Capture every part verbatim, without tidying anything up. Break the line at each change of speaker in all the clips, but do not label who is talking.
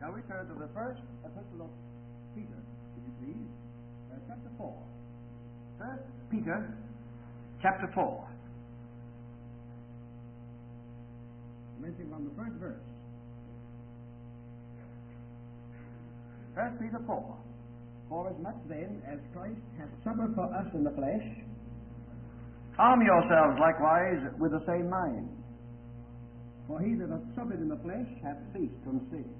Now we turn to the first epistle of Peter, if you please, uh, chapter four. First Peter, chapter four. Commencing from the first verse. First Peter four. For as much then as Christ hath suffered for us in the flesh, arm yourselves likewise with the same mind. For he that hath suffered in the flesh hath ceased from sin,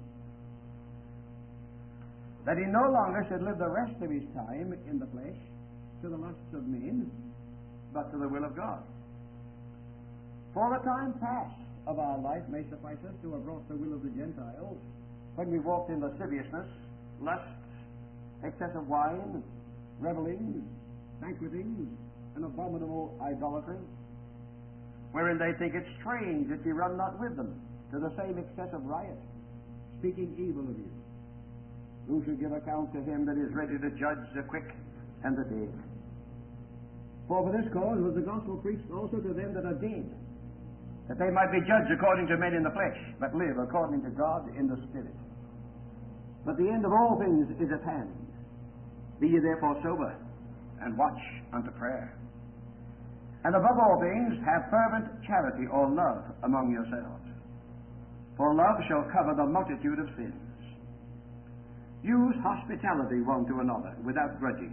that he no longer should live the rest of his time in the flesh to the lusts of men, but to the will of God. For the time past of our life may suffice us to have wrought the will of the Gentiles, when we walked in lasciviousness, lusts, excess of wine, revellings, banquetings, and abominable idolatry, wherein they think it strange that ye run not with them to the same excess of riot, speaking evil of you. Who should give account to him that is ready to judge the quick and the dead? For for this cause was the gospel preached also to them that are dead, that they might be judged according to men in the flesh, but live according to God in the Spirit. But the end of all things is at hand. Be ye therefore sober, and watch unto prayer. And above all things, have fervent charity or love among yourselves. For love shall cover the multitude of sins. Use hospitality one to another, without grudging.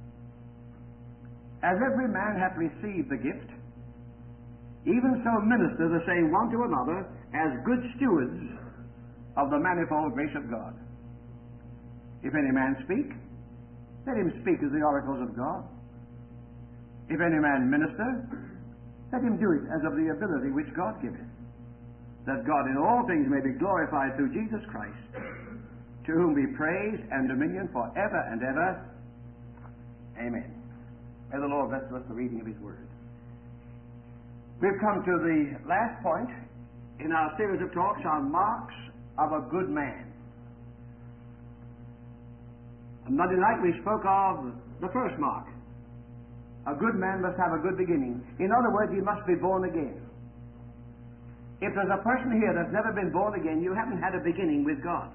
As every man hath received the gift, even so minister the same one to another, as good stewards of the manifold grace of God. If any man speak, let him speak as the oracles of God. If any man minister, let him do it as of the ability which God giveth, that God in all things may be glorified through Jesus Christ, to whom be praise and dominion for ever and ever. Amen. May the Lord bless to us the reading of His Word. We've come to the last point in our series of talks on marks of a good man. On Monday night we spoke of the first mark. A good man must have a good beginning. In other words, he must be born again. If there's a person here that's never been born again, you haven't had a beginning with God.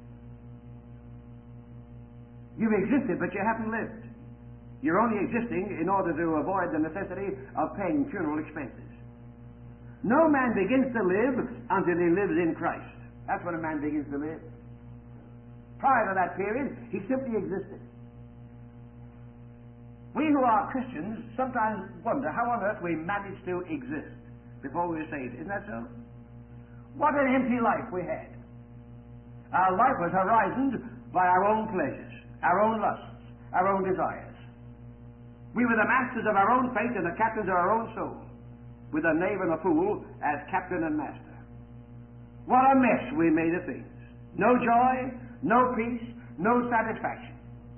You've existed, but you haven't lived. You're only existing in order to avoid the necessity of paying funeral expenses. No man begins to live until he lives in Christ. That's when a man begins to live. Prior to that period, he simply existed. We who are Christians sometimes wonder how on earth we managed to exist before we were saved. Isn't that so? What an empty life we had. Our life was horizoned by our own pleasures, our own lusts, our own desires. We were the masters of our own fate and the captains of our own soul, with a knave and a fool as captain and master. What a mess we made of things. No joy, no peace, no satisfaction.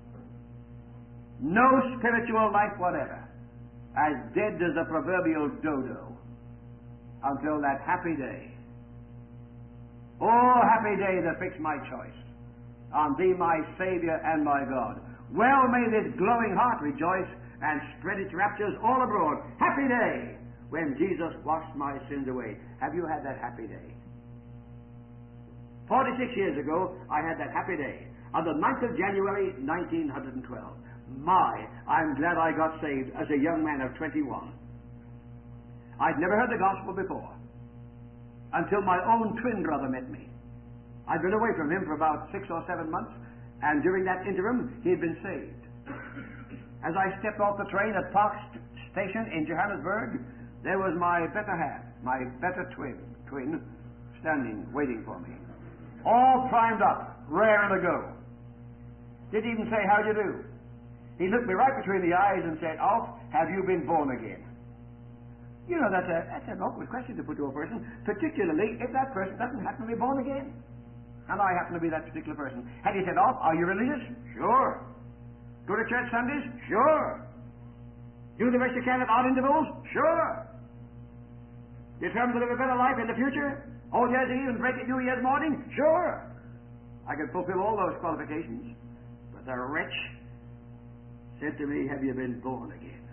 No spiritual life whatever. As dead as a proverbial dodo until that happy day. Oh, happy day that fixed my choice on Thee, my Savior and my God. Well may this glowing heart rejoice and spread its raptures all abroad. Happy day when Jesus washed my sins away. Have you had that happy day? Forty-six years ago, I had that happy day on the ninth of January, nineteen twelve. My, I'm glad I got saved as a young man of twenty-one. I'd never heard the gospel before until my own twin brother met me. I'd been away from him for about six or seven months, and during that interim, he had been saved. As I stepped off the train at Park Station in Johannesburg, there was my better half, my better twin, twin, standing, waiting for me. All primed up, raring to go. Didn't even say, how do you do? He looked me right between the eyes and said, Alf, have you been born again? You know, that's, a, that's an awkward question to put to a person, particularly if that person doesn't happen to be born again. And I happen to be that particular person. Had he said, Alf, are you religious? Sure. Go to church Sundays? Sure. Do the best you can at odd intervals? Sure. Determined to live a better life in the future? Hold Year's Eve and break it New Year's morning? Sure. I could fulfill all those qualifications. But the wretch said to me, have you been born again?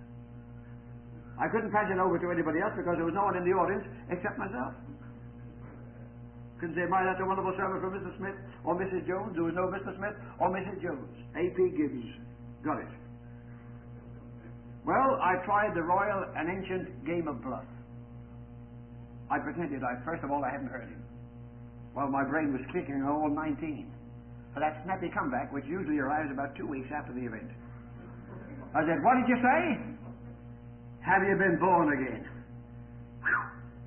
I couldn't pass it over to anybody else because there was no one in the audience except myself. Couldn't say, my, that's a wonderful sermon from Mister Smith or Missus Jones. There was no Mister Smith or Missus Jones. A P Gibbs got it. Well, I tried the royal and ancient game of bluff. I pretended, I first of all, I hadn't heard him. While my brain was clicking on all nineteen. For that snappy comeback, which usually arrives about two weeks after the event. I said, what did you say? Have you been born again? Whew.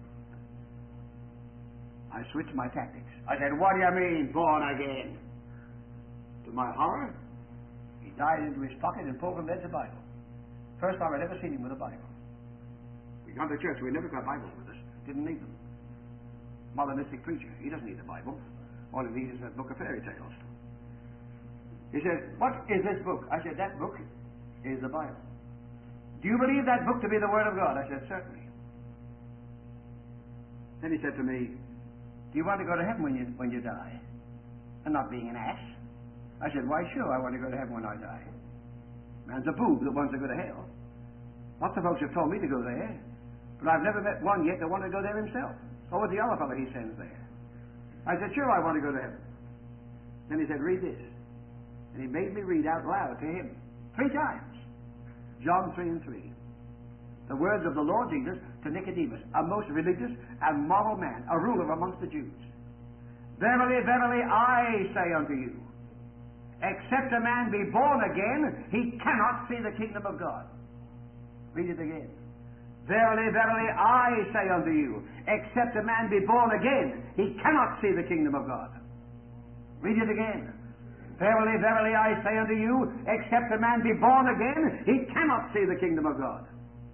I switched my tactics. I said, what do you mean, born again? To my horror, he dived into his pocket and pulled from thence a Bible. First time I'd ever seen him with a Bible. We gone to church, we never got Bibles with us. Didn't need them. Modernistic preacher, he doesn't need a Bible. All he needs is a book of fairy tales. He said, what is this book? I said, that book is the Bible. Do you believe that book to be the Word of God? I said, certainly. Then he said to me, do you want to go to heaven when you, when you die? And not being an ass. I said, why, sure, I want to go to heaven when I die. Man's a boob that wants to go to hell. Lots of folks have told me to go there, but I've never met one yet that wanted to go there himself. Or with the other fellow he sends there. I said, sure, I want to go to heaven. Then he said, read this. And he made me read out loud to him three times. John three and three. The words of the Lord Jesus to Nicodemus, a most religious and moral man, a ruler amongst the Jews. Verily, verily, I say unto you, except a man be born again, he cannot see the kingdom of God. Read it again. Verily, verily, I say unto you, except a man be born again, he cannot see the kingdom of God. Read it again. Verily, verily, I say unto you, except a man be born again, he cannot see the kingdom of God.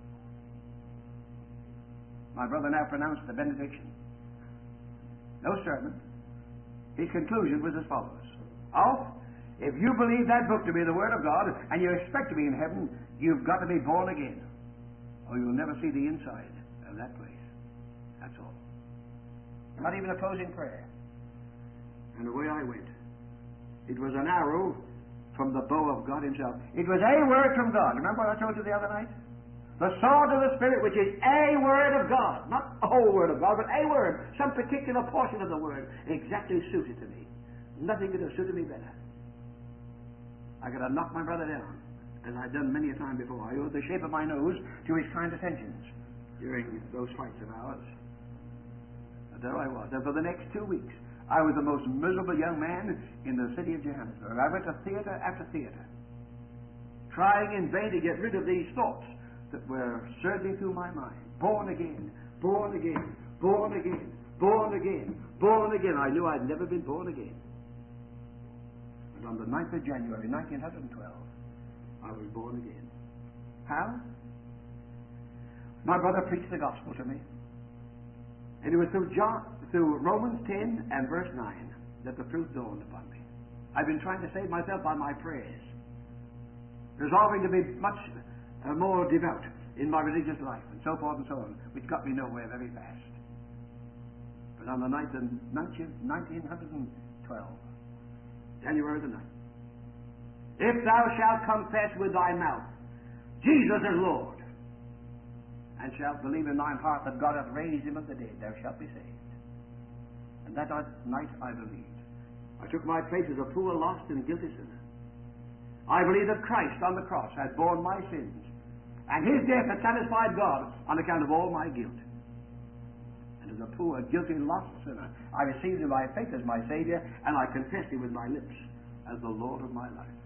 My brother now pronounced the benediction. No sermon. His conclusion was as follows. Alf, if you believe that book to be the Word of God, and you expect to be in heaven, you've got to be born again, or you'll never see the inside of that place. That's all. Not even a closing prayer. And away I went. It was an arrow from the bow of God himself. It was a word from God. Remember what I told you the other night? The sword of the Spirit, which is a word of God. Not the whole word of God, but a word. Some particular portion of the word exactly suited to me. Nothing could have suited me better. I could have knocked my brother down, as I'd done many a time before. I owed the shape of my nose to his kind attentions during those fights of ours. But there I was. And for the next two weeks, I was the most miserable young man in the city of Johannesburg. I went to theater after theater, trying in vain to get rid of these thoughts that were surging through my mind. Born again, born again, born again, born again, born again. I knew I'd never been born again. And on the ninth of January, nineteen twelve, I was born again. How? My brother preached the gospel to me. And it was through John, through Romans ten and verse nine that the truth dawned upon me. I've been trying to save myself by my prayers, resolving to be much uh, more devout in my religious life, and so forth and so on, which got me nowhere very fast. But on the ninth of nineteen twelve, January the ninth, if thou shalt confess with thy mouth Jesus is Lord, and shalt believe in thine heart that God hath raised him of the dead, thou shalt be saved. And that night I believed. I took my place as a poor, lost, and guilty sinner. I believe that Christ on the cross has borne my sins, and his death has satisfied God on account of all my guilt. And as a poor, guilty, lost sinner, I received him by faith as my Savior, and I confessed him with my lips as the Lord of my life.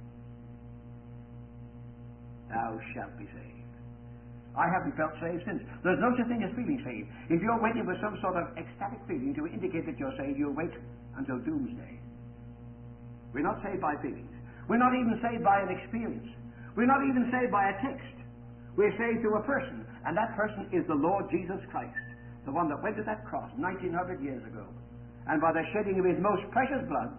Thou shalt be saved. I haven't felt saved since. There's no such thing as feeling saved. If you're waiting for some sort of ecstatic feeling to indicate that you're saved, you'll wait until doomsday. We're not saved by feelings. We're not even saved by an experience. We're not even saved by a text. We're saved through a person, and that person is the Lord Jesus Christ, the one that went to that cross nineteen hundred years ago, and by the shedding of his most precious blood,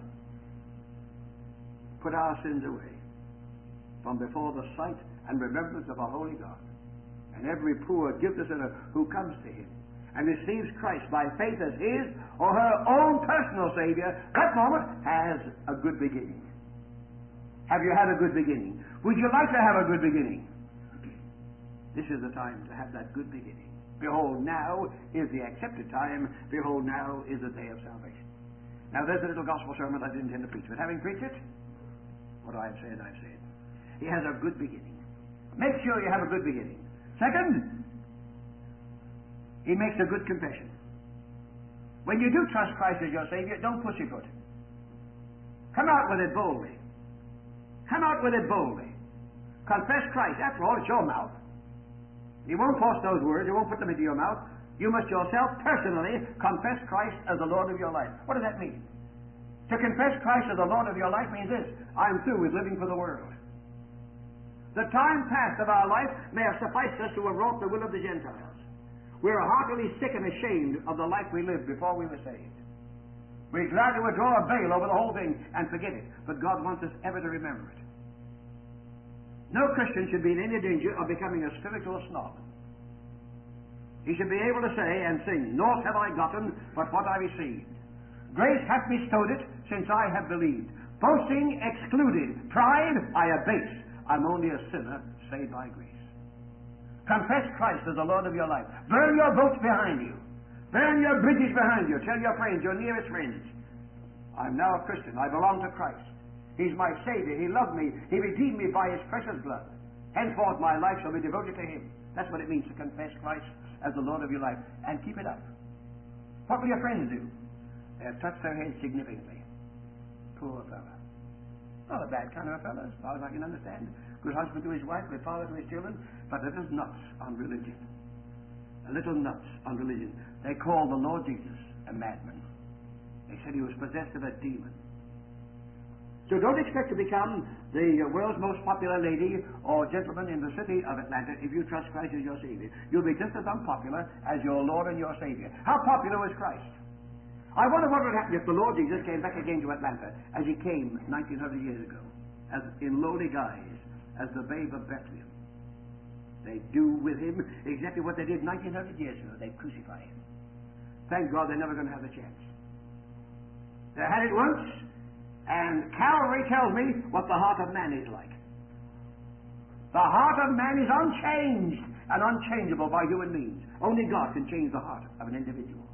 put our sins away from before the sight and remembrance of our holy God. And every poor, guilty sinner who comes to him and receives Christ by faith as his or her own personal Savior, that moment has a good beginning. Have you had a good beginning? Would you like to have a good beginning? This is the time to have that good beginning. Behold, now is the accepted time. Behold, now is the day of salvation. Now, there's a little gospel sermon I didn't intend to preach, but having preached it, what I have said, I've said. He has a good beginning. Make sure you have a good beginning. Second, he makes a good confession. When you do trust Christ as your Savior, don't pussyfoot. Come out with it boldly. Come out with it boldly. Confess Christ. After all, it's your mouth. He won't force those words. He won't put them into your mouth. You must yourself personally confess Christ as the Lord of your life. What does that mean? To confess Christ as the Lord of your life means this: I'm through with living for the world. The time past of our life may have sufficed us to have wrought the will of the Gentiles. We're heartily sick and ashamed of the life we lived before we were saved. We're glad to draw a veil over the whole thing and forget it. But God wants us ever to remember it. No Christian should be in any danger of becoming a spiritual snob. He should be able to say and sing, "Naught have I gotten but what I received. Grace hath bestowed it since I have believed. Boasting excluded. Pride I abase. I'm only a sinner saved by grace." Confess Christ as the Lord of your life. Burn your boats behind you. Burn your bridges behind you. Tell your friends, your nearest friends, I'm now a Christian. I belong to Christ. He's my Savior. He loved me. He redeemed me by His precious blood. Henceforth my life shall be devoted to Him. That's what it means to confess Christ as the Lord of your life. And keep it up. What will your friends do? They'll touch their heads significantly. Poor fellow. Not a bad kind of a fellow, as far as I can understand. Good husband to his wife, good father to his children, but a little nuts on religion. A little nuts on religion. They called the Lord Jesus a madman. They said he was possessed of a demon. So don't expect to become the world's most popular lady or gentleman in the city of Atlanta if you trust Christ as your Savior. You'll be just as unpopular as your Lord and your Savior. How popular was Christ? I wonder what would happen if the Lord Jesus came back again to Atlanta as He came nineteen hundred years ago, as in lowly guise, as the babe of Bethlehem. They do with Him exactly what they did nineteen hundred years ago. They crucify Him. Thank God they're never going to have the chance. They had it once, and Calvary tells me what the heart of man is like. The heart of man is unchanged and unchangeable by human means. Only God can change the heart of an individual.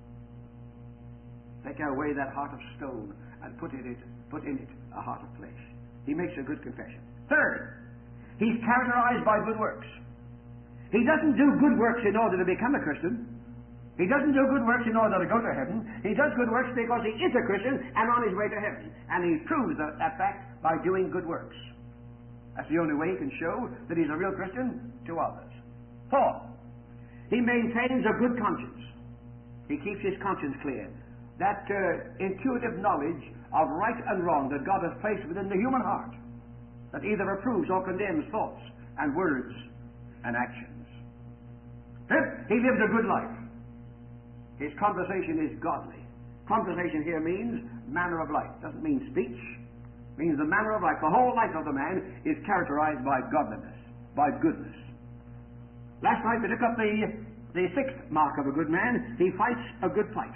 Take away that heart of stone and put in it, put in it a heart of flesh. He makes a good confession. Third, he's characterized by good works. He doesn't do good works in order to become a Christian. He doesn't do good works in order to go to heaven. He does good works because he is a Christian and on his way to heaven. And he proves that, that fact by doing good works. That's the only way he can show that he's a real Christian to others. Fourth, he maintains a good conscience. He keeps his conscience clear. That uh, intuitive knowledge of right and wrong that God has placed within the human heart, that either approves or condemns thoughts and words and actions. Fifth, he lives a good life. His conversation is godly. Conversation here means manner of life. Doesn't mean speech. It means the manner of life. The whole life of the man is characterized by godliness, by goodness. Last night we took up the, the sixth mark of a good man. He fights a good fight.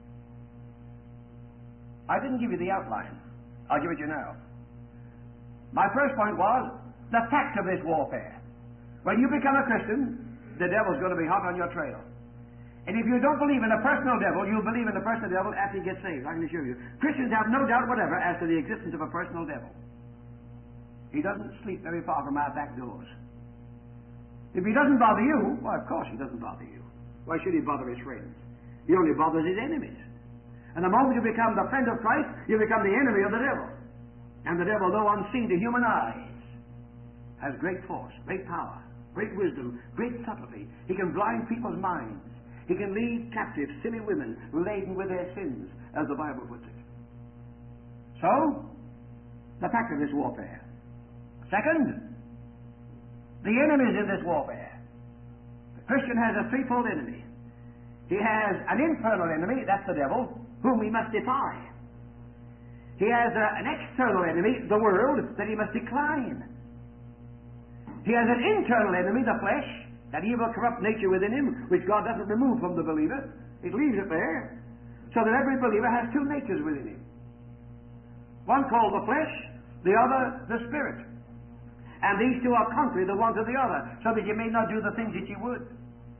I didn't give you the outline. I'll give it you now. My first point was the fact of this warfare. When you become a Christian, the devil's going to be hot on your trail. And if you don't believe in a personal devil, you'll believe in the personal devil after you get saved. I can assure you. Christians have no doubt whatever as to the existence of a personal devil. He doesn't sleep very far from our back doors. If he doesn't bother you, well, of course he doesn't bother you. Why should he bother his friends? He only bothers his enemies. And the moment you become the friend of Christ, you become the enemy of the devil. And the devil, though unseen to human eyes, has great force, great power, great wisdom, great subtlety. He can blind people's minds. He can lead captive silly women laden with their sins, as the Bible puts it. So, the fact of this warfare. Second, the enemies in this warfare. The Christian has a threefold enemy. He has an infernal enemy, that's the devil, whom he must defy. He has a, an external enemy, the world, that he must decline. He has an internal enemy, the flesh, that evil, corrupt nature within him, which God doesn't remove from the believer. It leaves it there, so that every believer has two natures within him. One called the flesh, the other the spirit. And these two are contrary the one to the other, so that you may not do the things that you would.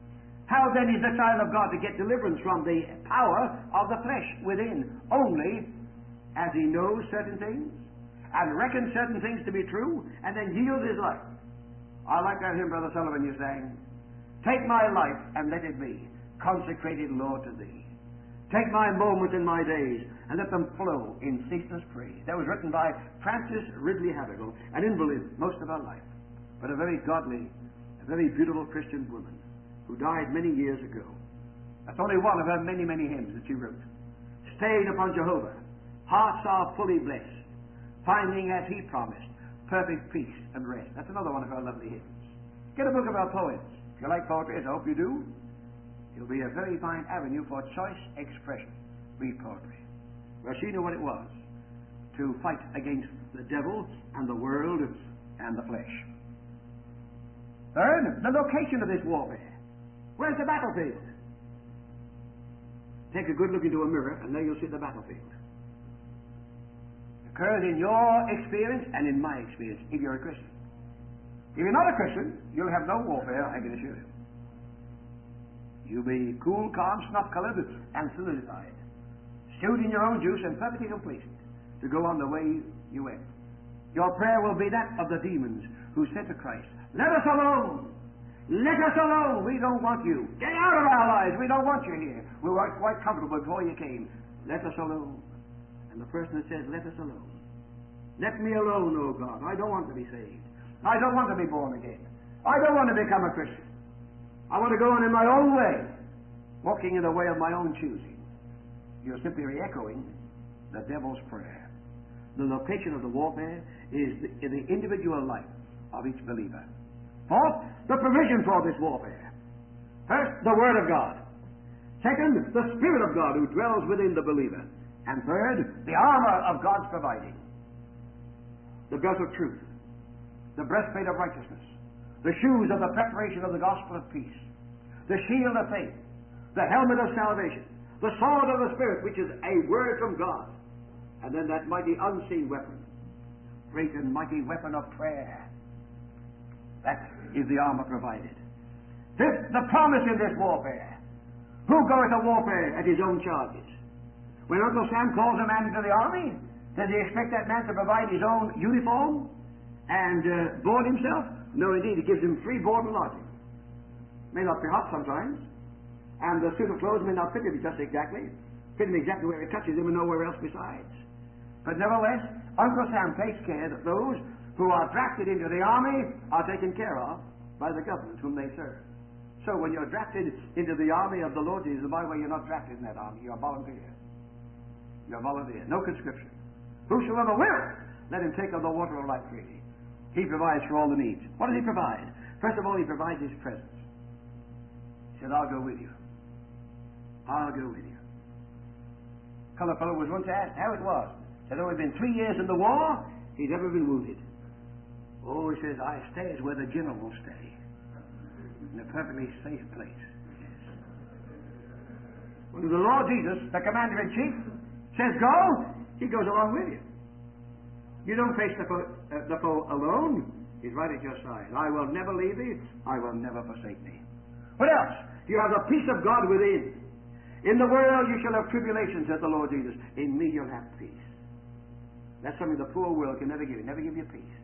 How then is the child of God to get deliverance from the power of the flesh within? Only as he knows certain things and reckons certain things to be true and then yields his life. I like that hymn, Brother Sullivan, you sang. Take my life and let it be consecrated, Lord, to Thee. Take my moments and my days and let them flow in ceaseless praise. That was written by Frances Ridley Havergal, an invalid most of her life, but a very godly, a very beautiful Christian woman who died many years ago. That's only one of her many, many hymns that she wrote. Stayed upon Jehovah, hearts are fully blessed, finding as He promised, perfect peace and rest. That's another one of her lovely hymns. Get a book of her poems. If you like poetry, as I hope you do, it'll be a very fine avenue for choice expression. Read poetry. Well, she knew what it was to fight against the devil and the world and the flesh. Third, the location of this warfare. Where's the battlefield? Take a good look into a mirror and there you'll see the battlefield. It occurs in your experience and in my experience if you're a Christian. If you're not a Christian, you'll have no warfare, I can assure you. You'll be cool, calm, snuff-colored, and solidified. Stewed in your own juice and perfectly complacent to go on the way you went. Your prayer will be that of the demons who said to Christ, let us alone! Let us alone! We don't want you. Get out of our lives! We don't want you here. We were quite comfortable before you came. Let us alone. And the person that says, let us alone. Let me alone, O God. I don't want to be saved. I don't want to be born again. I don't want to become a Christian. I want to go on in my own way, walking in the way of my own choosing. You're simply re-echoing the devil's prayer. The location of the warfare is the, in the individual life of each believer. Fourth, the provision for this warfare. First, the Word of God. Second, the Spirit of God who dwells within the believer. And third, the armor of God's providing. The belt of truth, the breastplate of righteousness, the shoes of the preparation of the gospel of peace, the shield of faith, the helmet of salvation, the sword of the Spirit, which is a word from God, and then that mighty unseen weapon, great and mighty weapon of prayer. That is the armor provided. Fifth, the promise in this warfare. Who goeth to warfare at his own charges? When Uncle Sam calls a man into the army, does he expect that man to provide his own uniform and uh, board himself? No, indeed, he gives him free board and lodging. May not be hot sometimes, and the suit of clothes may not fit him just exactly, fit him exactly where it touches him and nowhere else besides. But nevertheless, Uncle Sam takes care that those who are drafted into the army are taken care of by the government whom they serve. So when you're drafted into the army of the Lord Jesus, by the way, you're not drafted in that army, you're a volunteer. You're a volunteer, no conscription. Whosoever will, let him take of the water of life freely. He provides for all the needs. What does he provide? First of all, he provides his presence. He said, I'll go with you. I'll go with you. A colored fellow was once asked how it was. Said, though he'd been three years in the war, he'd never been wounded. Oh, he says, I stay where the general will stay. In a perfectly safe place. Yes. When the Lord Jesus, the commander-in-chief, says go, he goes along with you. You don't face the foe, uh, the foe alone. He's right at your side. I will never leave thee. I will never forsake thee. What else? You have the peace of God within. In the world you shall have tribulation, said the Lord Jesus. In me you'll have peace. That's something the poor world can never give you. Never give you peace.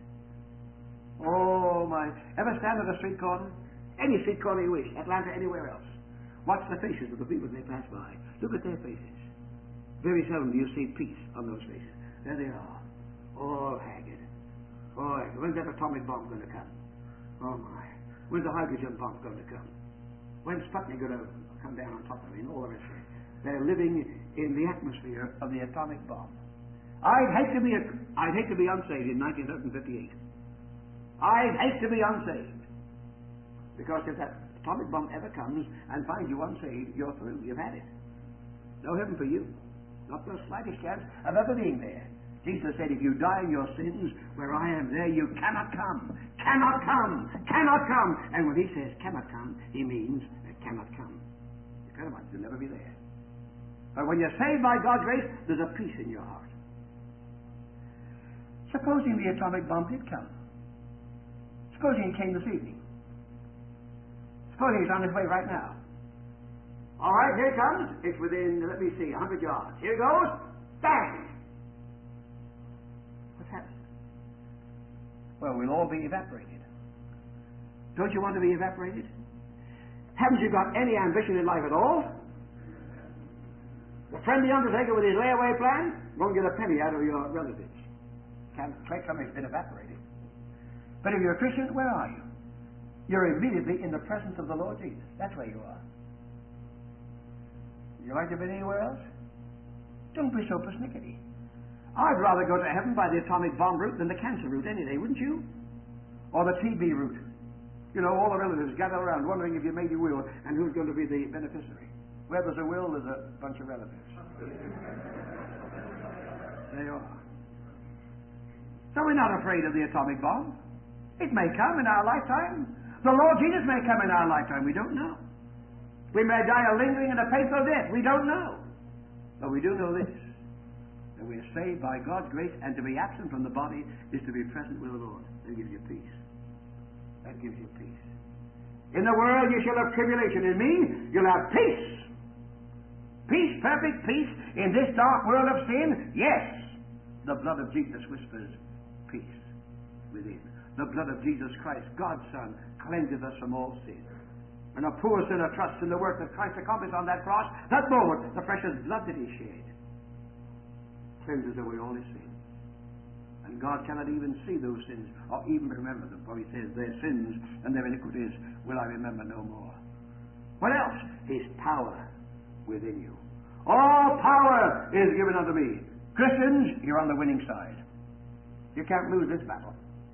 Oh, my. Ever stand at a street corner? Any street corner you wish. Atlanta, anywhere else. Watch the faces of the people as they pass by. Look at their faces. Very seldom do you see peace on those faces. There they are. All haggard. Oh, when's that atomic bomb going to come? Oh, my. When's the hydrogen bomb going to come? When's Sputnik going to come down on top of it? And all the rest of it. They're living in the atmosphere of the atomic bomb. I'd hate to be a, I'd hate to be unsaved in nineteen fifty-eight. I'd hate to be unsaved. Because if that atomic bomb ever comes and finds you unsaved, you're through. You've had it. No heaven for you. Not the slightest chance of ever being there. Jesus said, if you die in your sins, where I am there, you cannot come. Cannot come. Cannot come. And when he says cannot come, he means it cannot come. You cannot. You'll never be there. But when you're saved by God's grace, there's a peace in your heart. Supposing the atomic bomb did come. Supposing it came this evening. Supposing it's on its way right now. All right, here it comes. It's within, let me see, a hundred yards. Here it goes. Bang! What's happened? Well, we'll all be evaporated. Don't you want to be evaporated? Haven't you got any ambition in life at all? The friendly undertaker with his layaway plan won't get a penny out of your relatives. Can't claim somebody's been evaporated. But if you're a Christian, where are you? You're immediately in the presence of the Lord Jesus. That's where you are. You like to be anywhere else? Don't be so persnickety. I'd rather go to heaven by the atomic bomb route than the cancer route any day, wouldn't you? Or the T B route. You know, all the relatives gather around wondering if you made your will and who's going to be the beneficiary. Where there's a will, there's a bunch of relatives. There you are. So we're not afraid of the atomic bomb. It may come in our lifetime. The Lord Jesus may come in our lifetime. We don't know. We may die a lingering and a painful death. We don't know. But we do know this, that we are saved by God's grace, and to be absent from the body is to be present with the Lord. That gives you peace. That gives you peace. In the world you shall have tribulation. In me you'll have peace. Peace, perfect peace in this dark world of sin. Yes, the blood of Jesus whispers peace within. The blood of Jesus Christ, God's Son, cleanseth us from all sin. And a poor sinner trusts in the work that Christ accomplished on that cross. That moment, the precious blood that He shed cleanses away all His sin. And God cannot even see those sins or even remember them. For He says, their sins and their iniquities will I remember no more. What else? His power within you. All power is given unto me. Christians, you're on the winning side. You can't lose this battle.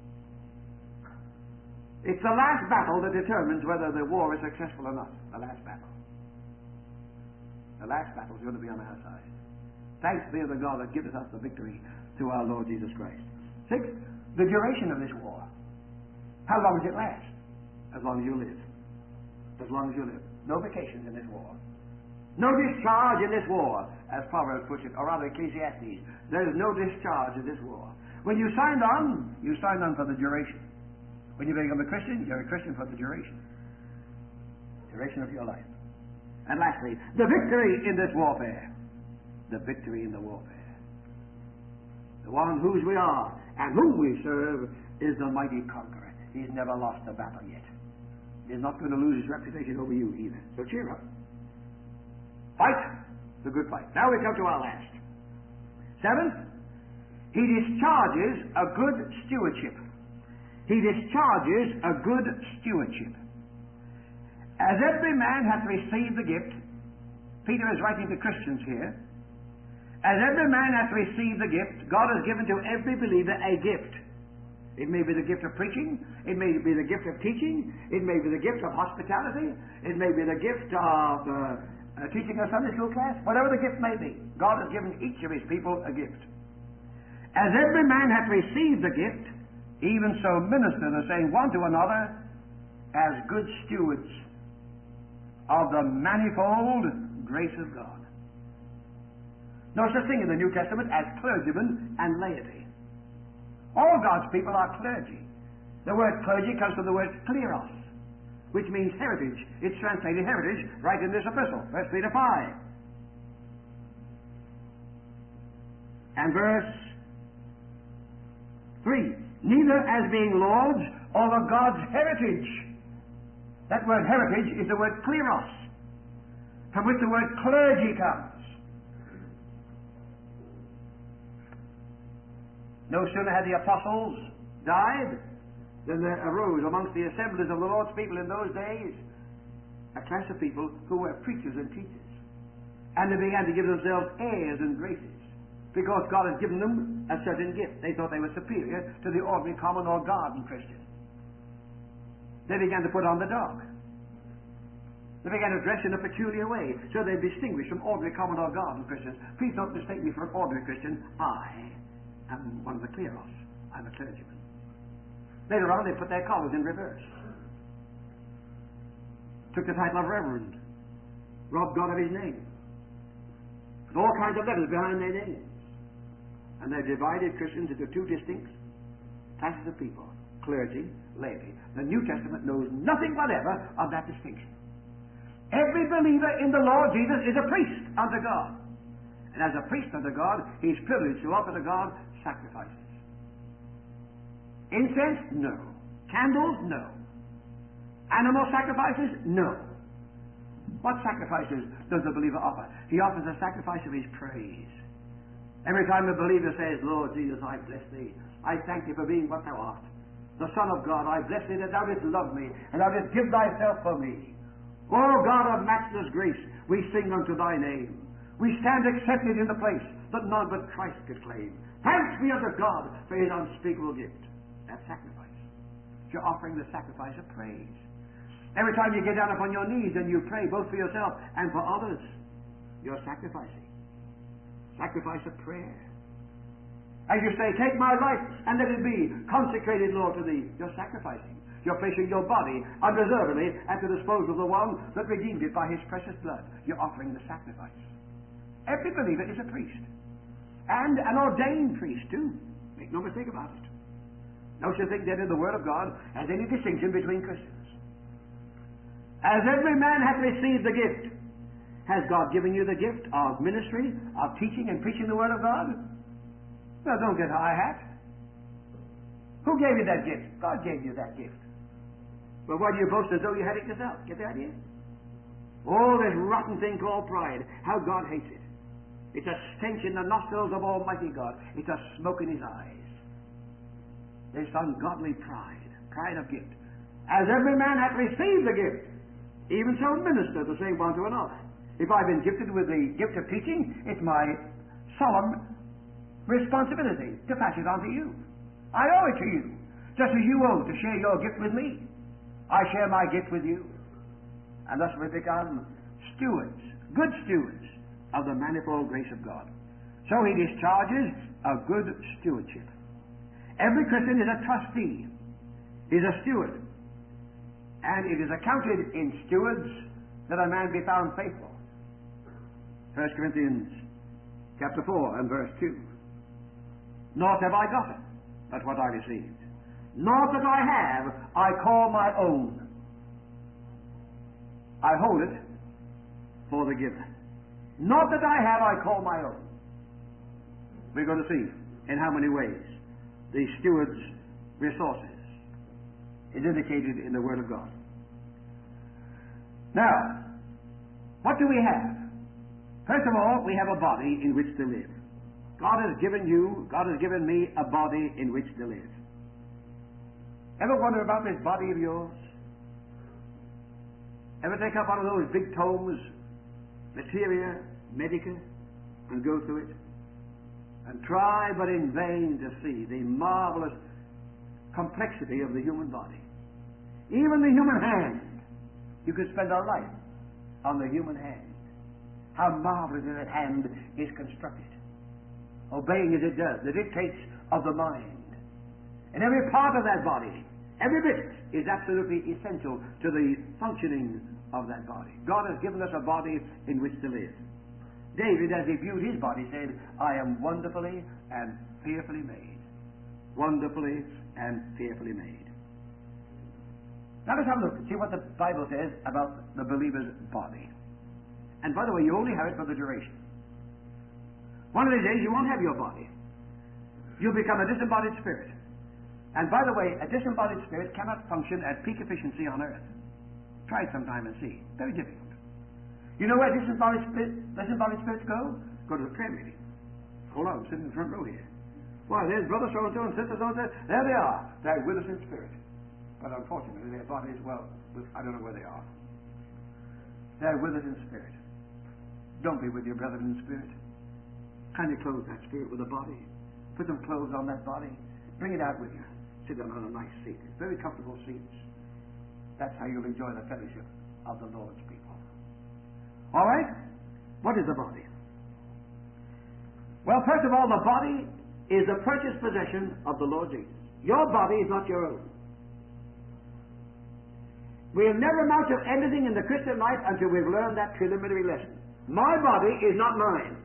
It's the last battle that determines whether the war is successful or not. The last battle. The last battle is going to be on our side. Thanks be to the God that gives us the victory through our Lord Jesus Christ. Six, the duration of this war. How long does it last? As long as you live. As long as you live. No vacations in this war. No discharge in this war, as Proverbs puts it, or rather Ecclesiastes. There is no discharge in this war. When you signed on, you signed on for the duration. When you become a Christian, you're a Christian for the duration. Duration of your life. And lastly, the victory in this warfare. The victory in the warfare. The one whose we are and whom we serve is the mighty conqueror. He's never lost a battle yet. He's not going to lose his reputation over you either. So cheer up. Fight the good fight. Now we come to our last. Seventh, he discharges a good stewardship. He discharges a good stewardship. As every man hath received the gift, Peter is writing to Christians here, as every man hath received the gift, God has given to every believer a gift. It may be the gift of preaching, it may be the gift of teaching, it may be the gift of hospitality, it may be the gift of uh, uh, teaching a Sunday school class, whatever the gift may be. God has given each of His people a gift. As every man hath received the gift, even so minister the same one to another as good stewards of the manifold grace of God. No such thing in the New Testament as clergymen and laity. All God's people are clergy. The word clergy comes from the word kleros, which means heritage. It's translated heritage right in this epistle, First Peter five. And verse three. Neither as being lords over God's heritage. That word heritage is the word kleros, from which the word clergy comes. No sooner had the apostles died than there arose amongst the assemblies of the Lord's people in those days a class of people who were preachers and teachers. And they began to give themselves airs and graces, because God had given them a certain gift. They thought they were superior to the ordinary common or garden Christian. They began to put on the dog. They began to dress in a peculiar way, so they distinguished from ordinary common or garden Christians. Please don't mistake me for an ordinary Christian. I am one of the kleros. I'm a clergyman. Later on, they put their collars in reverse. Took the title of reverend. Robbed God of His name. Put all kinds of letters behind their names. And they've divided Christians into two distinct classes of people. Clergy, laity. The New Testament knows nothing whatever of that distinction. Every believer in the Lord Jesus is a priest unto God. And as a priest unto God, he's privileged to offer to God sacrifices. Incense? No. Candles? No. Animal sacrifices? No. What sacrifices does the believer offer? He offers a sacrifice of his praise. Every time the believer says, Lord Jesus, I bless thee. I thank thee for being what thou art. The Son of God, I bless thee that thou didst love me, and thou didst give thyself for me. O God of matchless grace, we sing unto thy name. We stand accepted in the place that none but Christ could claim. Thanks be unto God for his unspeakable gift. That's sacrifice. You're offering the sacrifice of praise. Every time you get down upon your knees and you pray both for yourself and for others, you're sacrificing. Sacrifice of prayer. As you say, take my life and let it be consecrated, Lord, to thee. You're sacrificing. You're placing your body unreservedly at the disposal of the one that redeemed it by his precious blood. You're offering the sacrifice. Every believer is a priest. And an ordained priest, too. Make no mistake about it. No such thing that in the Word of God has any distinction between Christians. As every man hath received the gift, has God given you the gift of ministry, of teaching and preaching the Word of God? Well, don't get high hat. Who gave you that gift? God gave you that gift. But why do you boast as though you had it yourself? Get the idea? Oh, this rotten thing called pride. How God hates it. It's a stench in the nostrils of Almighty God. It's a smoke in his eyes. This ungodly pride. Pride of gift. As every man hath received the gift, even so minister the same one to another. If I've been gifted with the gift of teaching, it's my solemn responsibility to pass it on to you. I owe it to you, just as you owe to share your gift with me. I share my gift with you. And thus we become stewards, good stewards of the manifold grace of God. So he discharges a good stewardship. Every Christian is a trustee, is a steward. And it is accounted in stewards that a man be found faithful. First Corinthians chapter four and verse two. Not have I got it, but what I received. Not that I have, I call my own. I hold it for the giver. Not that I have, I call my own. We're going to see in how many ways the steward's resources is indicated in the Word of God. Now, what do we have? First of all, we have a body in which to live. God has given you, God has given me a body in which to live. Ever wonder about this body of yours? Ever take up one of those big tomes, Materia Medica, and go through it? And try but in vain to see the marvelous complexity of the human body. Even the human hand. You could spend a life on the human hand. How marvelously that hand is constructed. Obeying as it does the dictates of the mind. And every part of that body, every bit, is absolutely essential to the functioning of that body. God has given us a body in which to live. David, as he viewed his body, said, I am wonderfully and fearfully made. Wonderfully and fearfully made. Now let's have a look and see what the Bible says about the believer's body. And by the way, you only have it for the duration. One of these days you won't have your body. You'll become a disembodied spirit. And by the way, a disembodied spirit cannot function at peak efficiency on earth. Try it sometime and see. Very difficult. You know where disembodied, spirit, disembodied spirits go? Go to the prayer meeting. Hold on, I'm sitting in the front row here. Why, there's brother so-and-so and sister so-and-so. There they are. They're with us in spirit. But unfortunately, their bodies, well, I don't know where they are. They're with us in spirit. Don't be with your brethren in spirit. Kindly clothe that spirit with a body. Put some clothes on that body. Bring it out with you. Sit down on a nice seat. It's very comfortable seats. That's how you'll enjoy the fellowship of the Lord's people. All right? What is the body? Well, first of all, the body is the purchased possession of the Lord Jesus. Your body is not your own. We'll never amount to anything in the Christian life until we've learned that preliminary lesson. My body is not mine.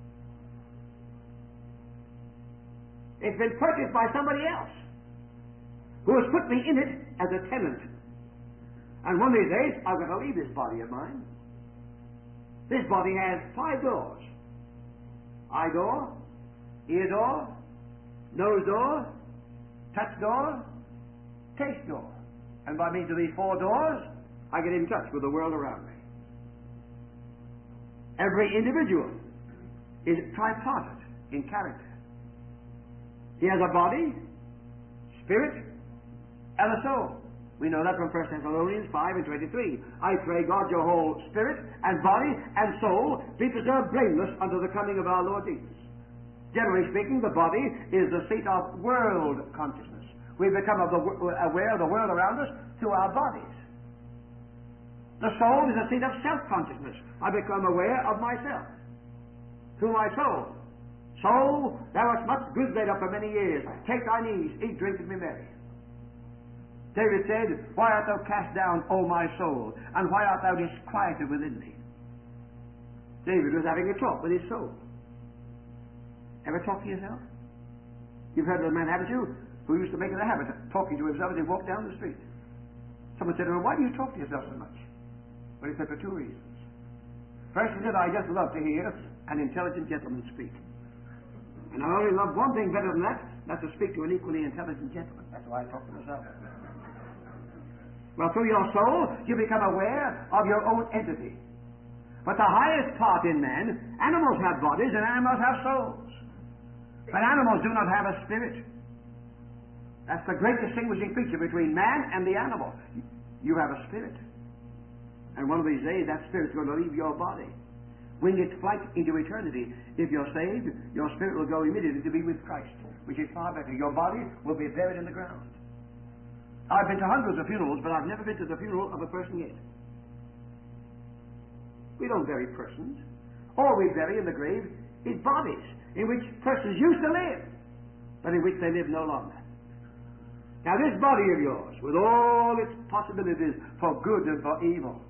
It's been purchased by somebody else who has put me in it as a tenant. And one of these days, I've got to leave this body of mine. This body has five doors. Eye door, ear door, nose door, touch door, taste door. And by means of these four doors, I get in touch with the world around me. Every individual is tripartite in character. He has a body, spirit, and a soul. We know that from First Thessalonians five and twenty-three. I pray God your whole spirit and body and soul be preserved blameless unto the coming of our Lord Jesus. Generally speaking, the body is the seat of world consciousness. We become of the, aware of the world around us through our bodies. The soul is a seat of self-consciousness. I become aware of myself through my soul. Soul, thou hast much good laid up for many years. Take thine ease, eat, drink, and be merry. David said, why art thou cast down, O my soul, and why art thou disquieted within me? David was having a talk with his soul. Ever talk to yourself? You've heard of a man, haven't you, who used to make it a habit of talking to himself as he walked down the street. Someone said to him, why do you talk to yourself so much? Well, he said, for two reasons. First, he said, I just love to hear an intelligent gentleman speak. And I only love one thing better than that, that's to speak to an equally intelligent gentleman. That's why I talk to myself. Well, through your soul, you become aware of your own entity. But the highest part in man, animals have bodies and animals have souls. But animals do not have a spirit. That's the great distinguishing feature between man and the animal. You have a spirit. And one of these days, that spirit's going to leave your body. Wing its flight into eternity. If you're saved, your spirit will go immediately to be with Christ, which is far better. Your body will be buried in the ground. I've been to hundreds of funerals, but I've never been to the funeral of a person yet. We don't bury persons. All we bury in the grave is bodies in which persons used to live, but in which they live no longer. Now this body of yours, with all its possibilities for good and for evil,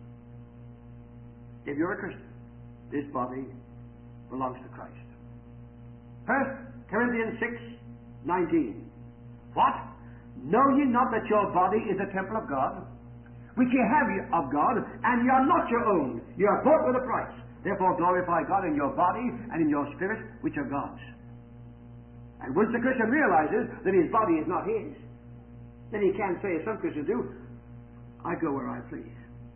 if you're a Christian, this body belongs to Christ. First Corinthians six nineteen. What? Know ye not that your body is a temple of God, which ye have of God, and ye are not your own? You are bought with a price. Therefore glorify God in your body and in your spirit, which are God's. And once the Christian realizes that his body is not his, then he can say, as some Christians do, I go where I please.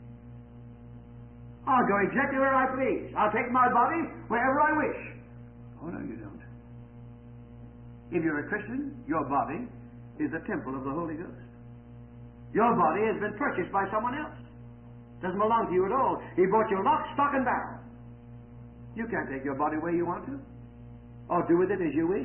I'll go exactly where I please. I'll take my body wherever I wish. Oh, no, you don't. If you're a Christian, your body is the temple of the Holy Ghost. Your body has been purchased by someone else. Doesn't belong to you at all. He bought you lock, stock, and barrel. You can't take your body where you want to, or do with it as you wish.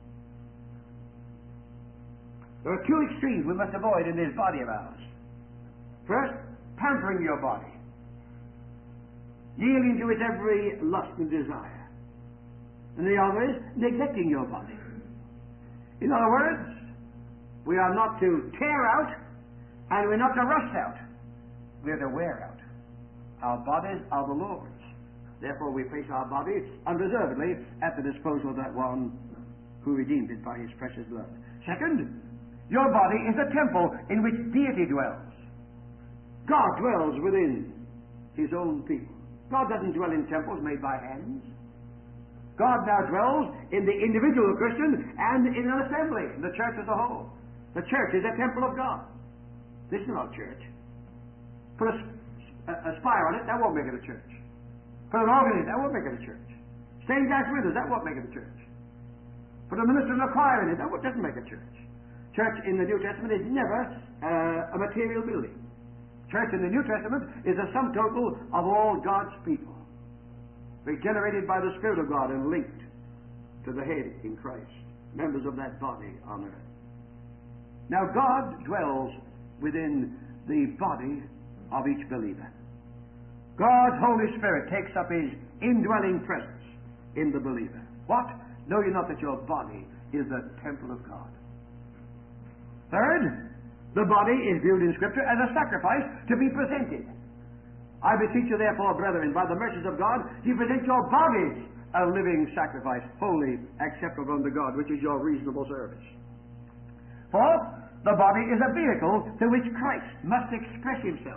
There are two extremes we must avoid in this body of ours. First, pampering your body, yielding to its every lust and desire. And the other is neglecting your body. In other words, we are not to tear out, and we're not to rust out. We're to wear out. Our bodies are the Lord's. Therefore we place our body unreservedly at the disposal of that one who redeemed it by his precious blood. Second, your body is a temple in which deity dwells. God dwells within his own people. God doesn't dwell in temples made by hands. God now dwells in the individual Christian and in an assembly, in the church as a whole. The church is a temple of God. This is not a church. Put a, a, a spire on it, that won't make it a church. Put an organ in it, that won't make it a church. Stained glass windows, that won't make it a church. Put a minister and a choir in it, that doesn't make a church. Church in the New Testament is never uh, a material building. Church in the New Testament is a sum total of all God's people, regenerated by the Spirit of God and linked to the head in Christ, members of that body on earth. Now God dwells within the body of each believer. God's Holy Spirit takes up his indwelling presence in the believer. What? Know you not that your body is the temple of God? Third, the body is viewed in Scripture as a sacrifice to be presented. I beseech you therefore, brethren, by the mercies of God, you present your bodies a living sacrifice, holy, acceptable unto God, which is your reasonable service. Fourth, the body is a vehicle through which Christ must express himself.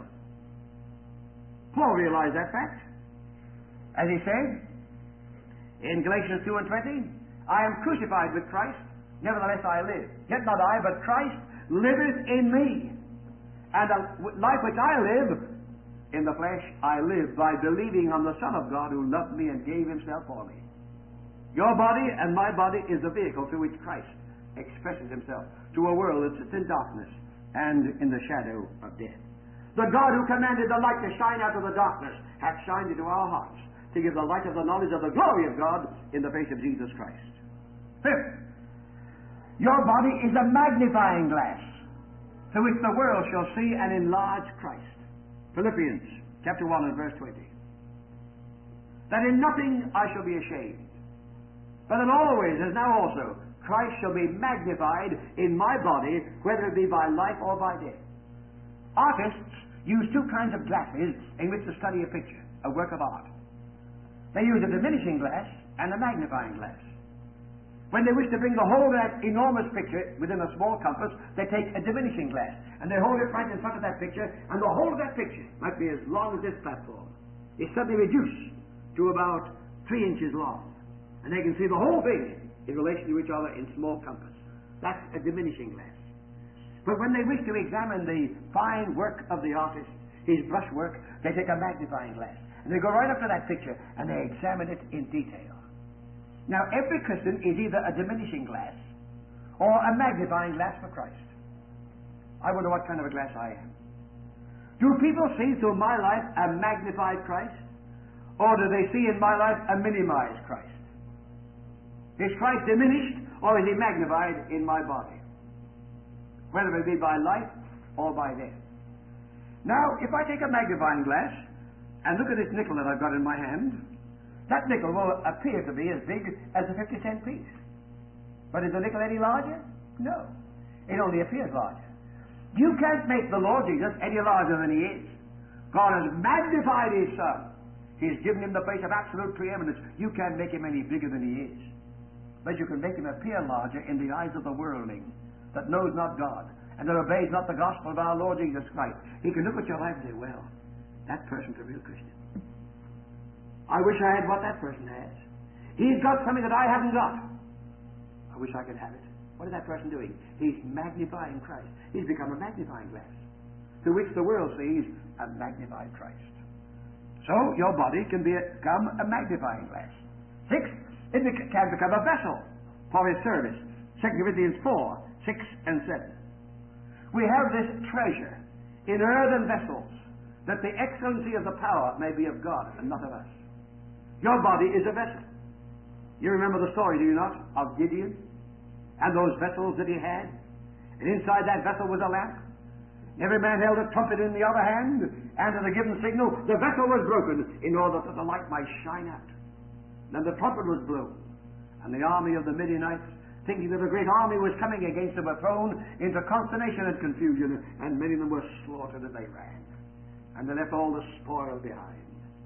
Paul realized that fact. As he said in Galatians two and twenty, I am crucified with Christ, nevertheless I live. Yet not I, but Christ liveth in me. And the life which I live in the flesh, I live by believing on the Son of God who loved me and gave himself for me. Your body and my body is the vehicle through which Christ expresses himself to a world that sits in darkness and in the shadow of death. The God who commanded the light to shine out of the darkness hath shined into our hearts to give the light of the knowledge of the glory of God in the face of Jesus Christ. Fifth, your body is a magnifying glass through which the world shall see and enlarge Christ. Philippians chapter one and verse twenty. That in nothing I shall be ashamed, but in always, as now also, Christ shall be magnified in my body, whether it be by life or by death. Artists use two kinds of glasses in which to study a picture, a work of art. They use a diminishing glass and a magnifying glass. When they wish to bring the whole of that enormous picture within a small compass, they take a diminishing glass and they hold it right in front of that picture, and the whole of that picture might be as long as this platform. It's suddenly reduced to about three inches long, and they can see the whole thing in relation to each other in small compass. That's a diminishing glass. But when they wish to examine the fine work of the artist, his brushwork, they take a magnifying glass. And they go right up to that picture and they examine it in detail. Now, every Christian is either a diminishing glass or a magnifying glass for Christ. I wonder what kind of a glass I am. Do people see through my life a magnified Christ? Or do they see in my life a minimized Christ? Is Christ diminished or is he magnified in my body? Whether it be by life or by death. Now, if I take a magnifying glass and look at this nickel that I've got in my hand, that nickel will appear to be as big as a fifty cent piece. But is the nickel any larger? No. It only appears larger. You can't make the Lord Jesus any larger than he is. God has magnified his Son. He's given him the place of absolute preeminence. You can't make him any bigger than he is. But you can make him appear larger in the eyes of the worldling that knows not God and that obeys not the gospel of our Lord Jesus Christ. He can look at your life and say, well, that person's a real Christian. I wish I had what that person has. He's got something that I haven't got. I wish I could have it. What is that person doing? He's magnifying Christ. He's become a magnifying glass through which the world sees a magnified Christ. So your body can become a magnifying glass. Six, it can become a vessel for his service. Second Corinthians four, six and seven. We have this treasure in earthen vessels, that the excellency of the power may be of God and not of us. Your body is a vessel. You remember the story, do you not, of Gideon and those vessels that he had? And inside that vessel was a lamp. Every man held a trumpet in the other hand, and at the given signal, the vessel was broken in order that the light might shine out. Then the trumpet was blown, and the army of the Midianites, thinking that a great army was coming against them, were thrown into consternation and confusion, and many of them were slaughtered as they ran. And they left all the spoil behind.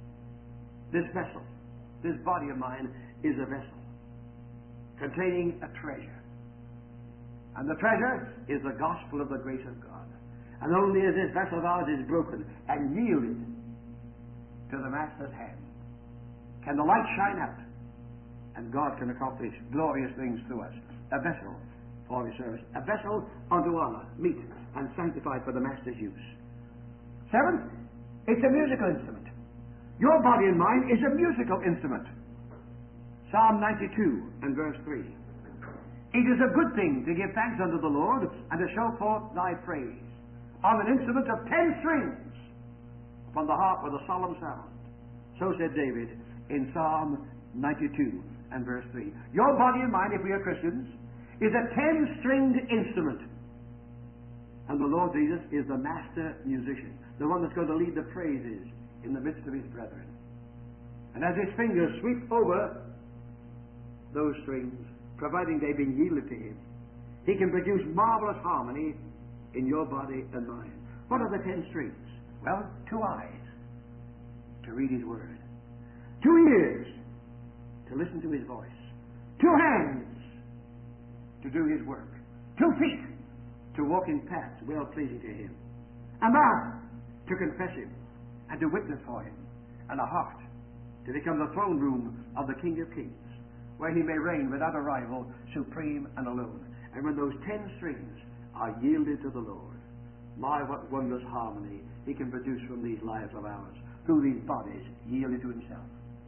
This vessel, this body of mine, is a vessel containing a treasure. And the treasure is the gospel of the grace of God. And only as this vessel of ours is broken and yielded to the Master's hand can the light shine out, and God can accomplish glorious things through us. A vessel for his service. A vessel unto honor, meet, and sanctified for the Master's use. Seventh, it's a musical instrument. Your body and mine is a musical instrument. Psalm ninety-two and verse three. It is a good thing to give thanks unto the Lord and to show forth thy praise on an instrument of ten strings upon the harp with a solemn sound. So said David in Psalm ninety-two and verse three. Your body and mine, if we are Christians, is a ten-stringed instrument. And the Lord Jesus is the master musician, the one that's going to lead the praises in the midst of his brethren. And as his fingers sweep over those strings, providing they've been yielded to him, he can produce marvelous harmony in your body and mine. What are the ten strings? Well, two eyes to read his word, two ears to listen to his voice, two hands to do his work, two feet to walk in paths well pleasing to him, a mouth to confess him and to witness for him, and a heart to become the throne room of the King of Kings, where he may reign without a rival, supreme and alone. And when those ten strings are yielded to the Lord, my, what wondrous harmony he can produce from these lives of ours, through these bodies yielded to himself.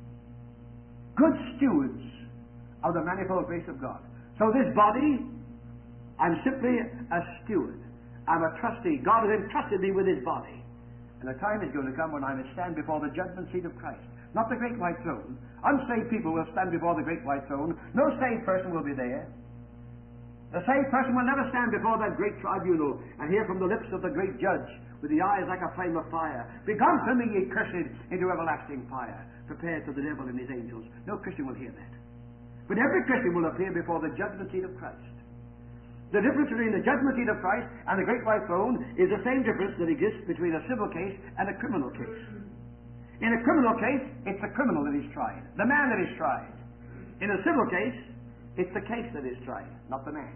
Good stewards of the manifold grace of God. So this body, I'm simply a steward. I'm a trustee. God has entrusted me with his body. And the time is going to come when I must stand before the judgment seat of Christ. Not the great white throne. Unsaved people will stand before the great white throne. No saved person will be there. The saved person will never stand before that great tribunal and hear from the lips of the great judge, with the eyes like a flame of fire, "Begone from me, ye cursed, into everlasting fire, prepared for the devil and his angels." No Christian will hear that. But every Christian will appear before the judgment seat of Christ. The difference between the judgment seat of Christ and the great white throne is the same difference that exists between a civil case and a criminal case. In a criminal case, it's the criminal that is tried, the man that is tried. In a civil case, it's the case that is tried, not the man.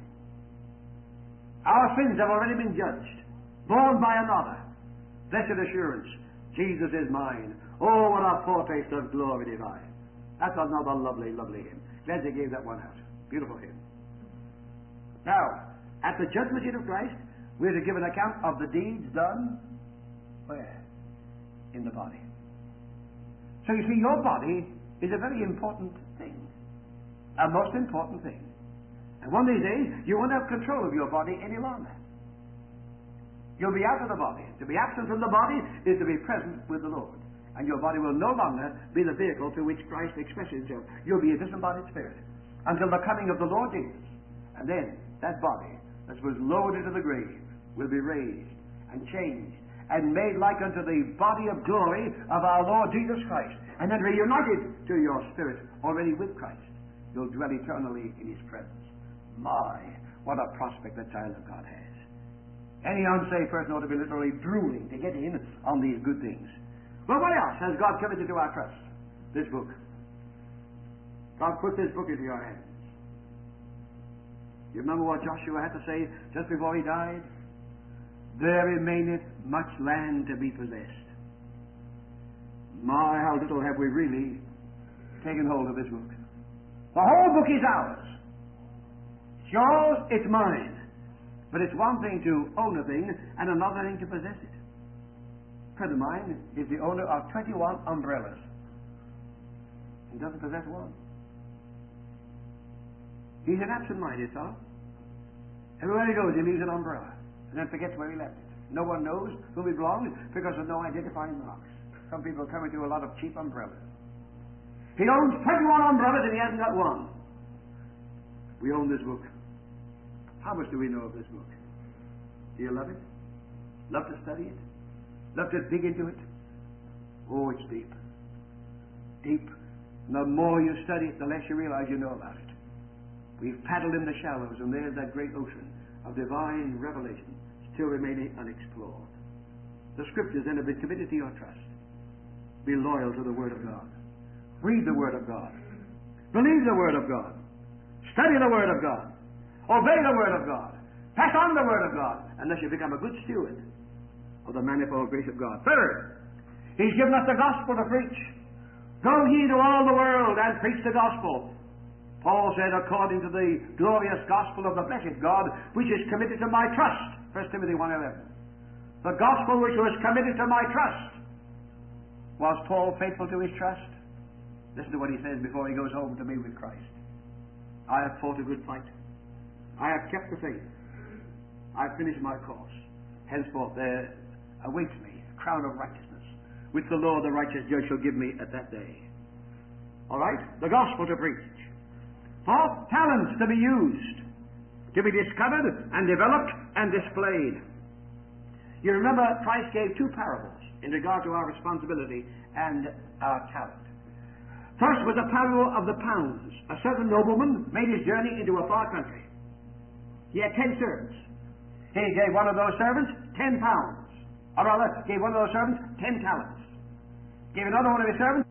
Our sins have already been judged, borne by another. Blessed assurance, Jesus is mine. Oh, what a foretaste of glory divine. That's another lovely, lovely hymn. Glad they gave that one out. Beautiful hymn. Now, at the judgment seat of Christ, we're to give an account of the deeds done where? In the body. So you see, your body is a very important thing. A most important thing. And one of these days, you won't have control of your body any longer. You'll be out of the body. To be absent from the body is to be present with the Lord. And your body will no longer be the vehicle through which Christ expresses himself. You'll be a disembodied spirit until the coming of the Lord Jesus. And then that body that was lowered into the grave will be raised and changed and made like unto the body of glory of our Lord Jesus Christ. And then reunited to your spirit already with Christ. You'll dwell eternally in his presence. My, what a prospect the child of God has. Any unsaved person ought to be literally drooling to get in on these good things. Well, what else has God committed to our trust? This book. God put this book into your hands. You remember what Joshua had to say just before he died? There remaineth much land to be possessed. My, how little have we really taken hold of this book. The whole book is ours. It's yours, it's mine. But it's one thing to own a thing and another thing to possess it. A friend of mine is the owner of twenty-one umbrellas. He doesn't possess one. He's an absent-minded fellow. Everywhere he goes, he leaves an umbrella and then forgets where he left it. No one knows whom it belongs because of no identifying marks. Some people come into a lot of cheap umbrellas. He owns twenty-one umbrellas and he hasn't got one. We own this book. How much do we know of this book? Do you love it? Love to study it? Love to dig into it? Oh, it's deep. Deep. And the more you study it, the less you realize you know about it. We've paddled in the shallows, and there's that great ocean of divine revelation still remaining unexplored. The Scriptures then have been committed to your trust. Be loyal to the Word of God. Read the Word of God. Believe the Word of God. Study the Word of God. Obey the Word of God. Pass on the Word of God, unless you become a good steward of the manifold grace of God. Third, He's given us the gospel to preach. Go ye to all the world and preach the gospel. Paul said, according to the glorious gospel of the blessed God, which is committed to my trust. First Timothy one eleven. The gospel which was committed to my trust. Was Paul faithful to his trust? Listen to what he says before he goes home to be with Christ. I have fought a good fight. I have kept the faith. I have finished my course. Henceforth there awaits me a crown of righteousness, which the Lord the righteous judge shall give me at that day. All right? The gospel to preach. Fourth, talents to be used, to be discovered and developed and displayed. You remember Christ gave two parables in regard to our responsibility and our talent. First was a parable of the pounds. A certain nobleman made his journey into a far country. He had ten servants. He gave one of those servants ten pounds. Or rather, gave one of those servants ten talents. Gave another one of his servants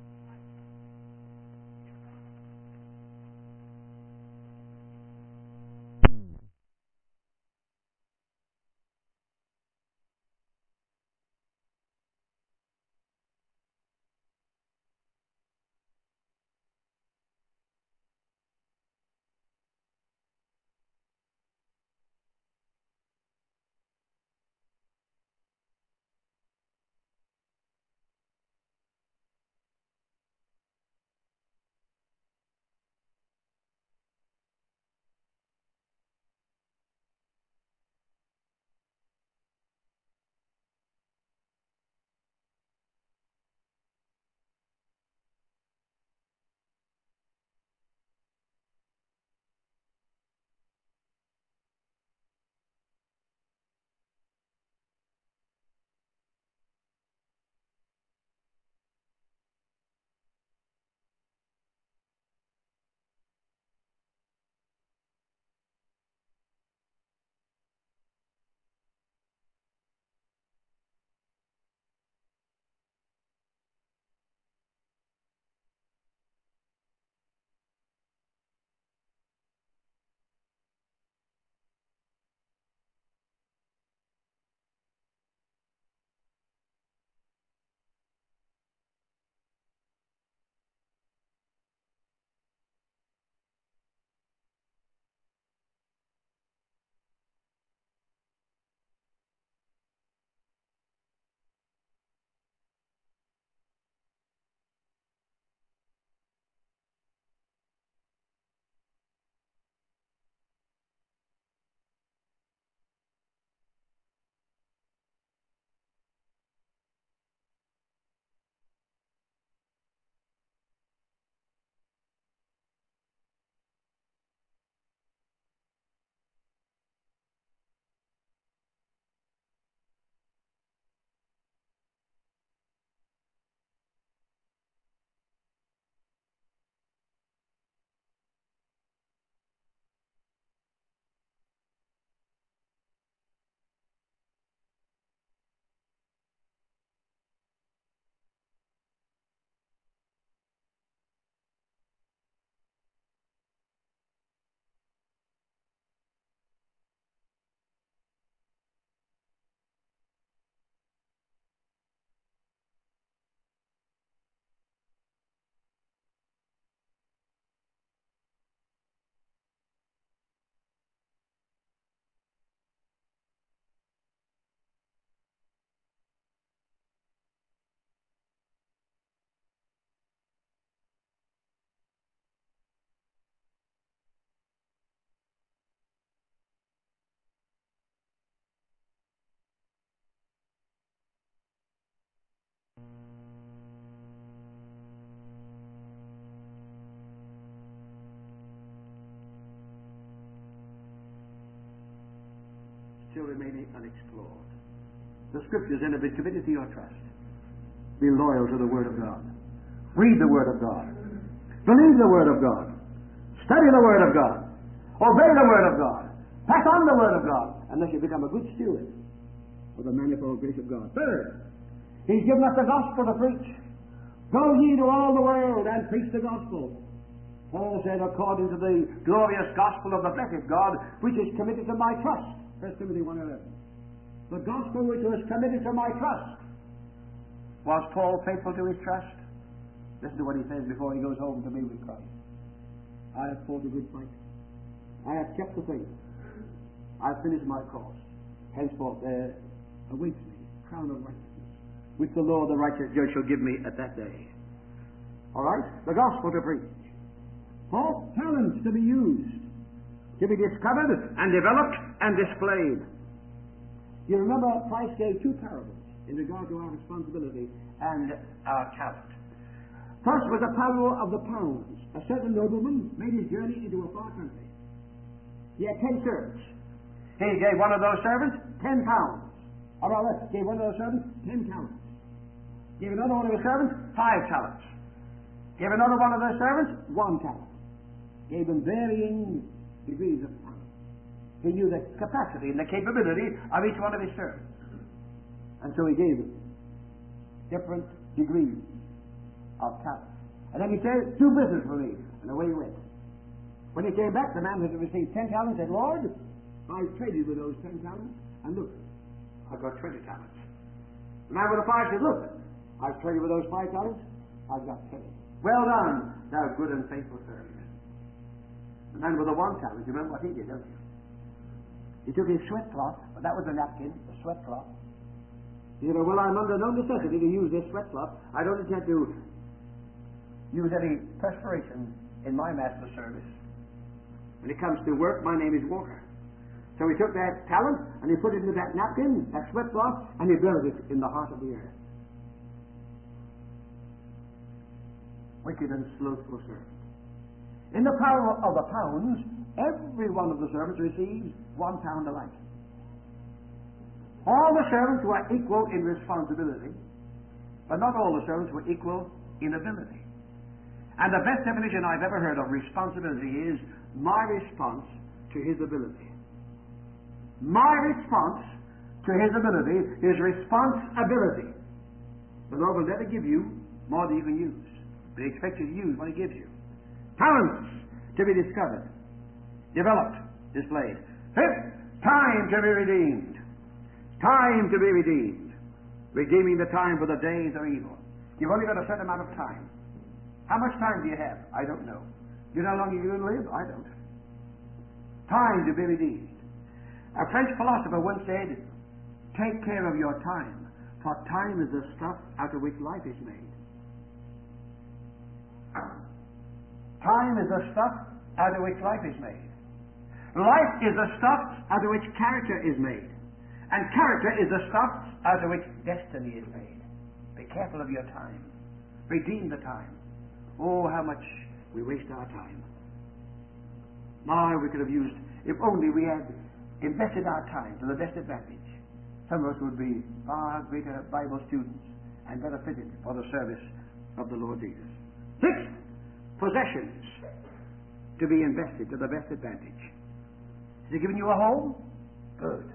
still remaining unexplored. The Scriptures then have been committed to your trust. Be loyal to the Word of God. Read the Word of God. Believe the Word of God. Study the Word of God. Obey the Word of God. Pass on the Word of God, unless you become a good steward of the manifold grace of God. Third, He's given us the gospel to preach. Go ye to all the world and preach the gospel. Paul said, according to the glorious gospel of the blessed God, which is committed to my trust. First Timothy one eleven. The gospel which was committed to my trust. Was Paul faithful to his trust? Listen to what he says before he goes home to be with Christ. I have fought a good fight. I have kept the faith. I have finished my course. Henceforth there awaits me crown of righteousness, which the Lord the righteous judge shall give me at that day. All right? The gospel to preach. Four talents to be used, to be discovered and developed and displayed. You remember Christ gave two parables in regard to our responsibility and our talent. First was the parable of the pounds. A certain nobleman made his journey into a far country. He had ten servants. He gave one of those servants ten pounds. Or rather, gave one of those servants ten talents. Gave another one of his servants five talents. Gave another one of those servants one talent. Gave them varying degrees of talent. He knew the capacity and the capability of each one of his servants. And so he gave them different degrees of talent. And then he said, do business for me. And away he went. When he came back, the man who had received ten talents said, Lord, I've traded with those ten talents, and look, I've got twenty talents. The man with the five said, look, I've traded with those five talents, I've got ten. Well done, thou good and faithful servant. The man with the one talent, you remember what he did, don't you? He took his sweat cloth, but that was a napkin, a sweat cloth. He said, well, I'm under no necessity to use this sweat cloth. I don't intend to use any perspiration in my master's service. When it comes to work, my name is Walker. So he took that talent and he put it into that napkin, that sweat cloth, and he buried it in the heart of the earth. Wicked and slothful servant. In the parable of the pounds, every one of the servants receives one pound alike. All the servants were equal in responsibility, but not all the servants were equal in ability. And the best definition I've ever heard of responsibility is my response to his ability. My response to his ability is responsibility. The Lord will never give you more than you can use, but he expects you to use what he gives you. Talents to be discovered, developed, displayed. Fifth, time to be redeemed. Time to be redeemed. Redeeming the time, for the days are evil. You've only got a certain amount of time. How much time do you have? I don't know. Do you know how long you're going to live? I don't. Time to be redeemed. A French philosopher once said, take care of your time, for time is the stuff out of which life is made. Time is the stuff out of which life is made. Life is the stuff out of which character is made. And character is the stuff out of which destiny is made. Be careful of your time. Redeem the time. Oh, how much we waste our time. My, we could have used, if only we had invested our time to the best advantage. Some of us would be far greater Bible students and better fitted for the service of the Lord Jesus. Sixth, possessions to be invested to the best advantage. Has he given you a home? Good.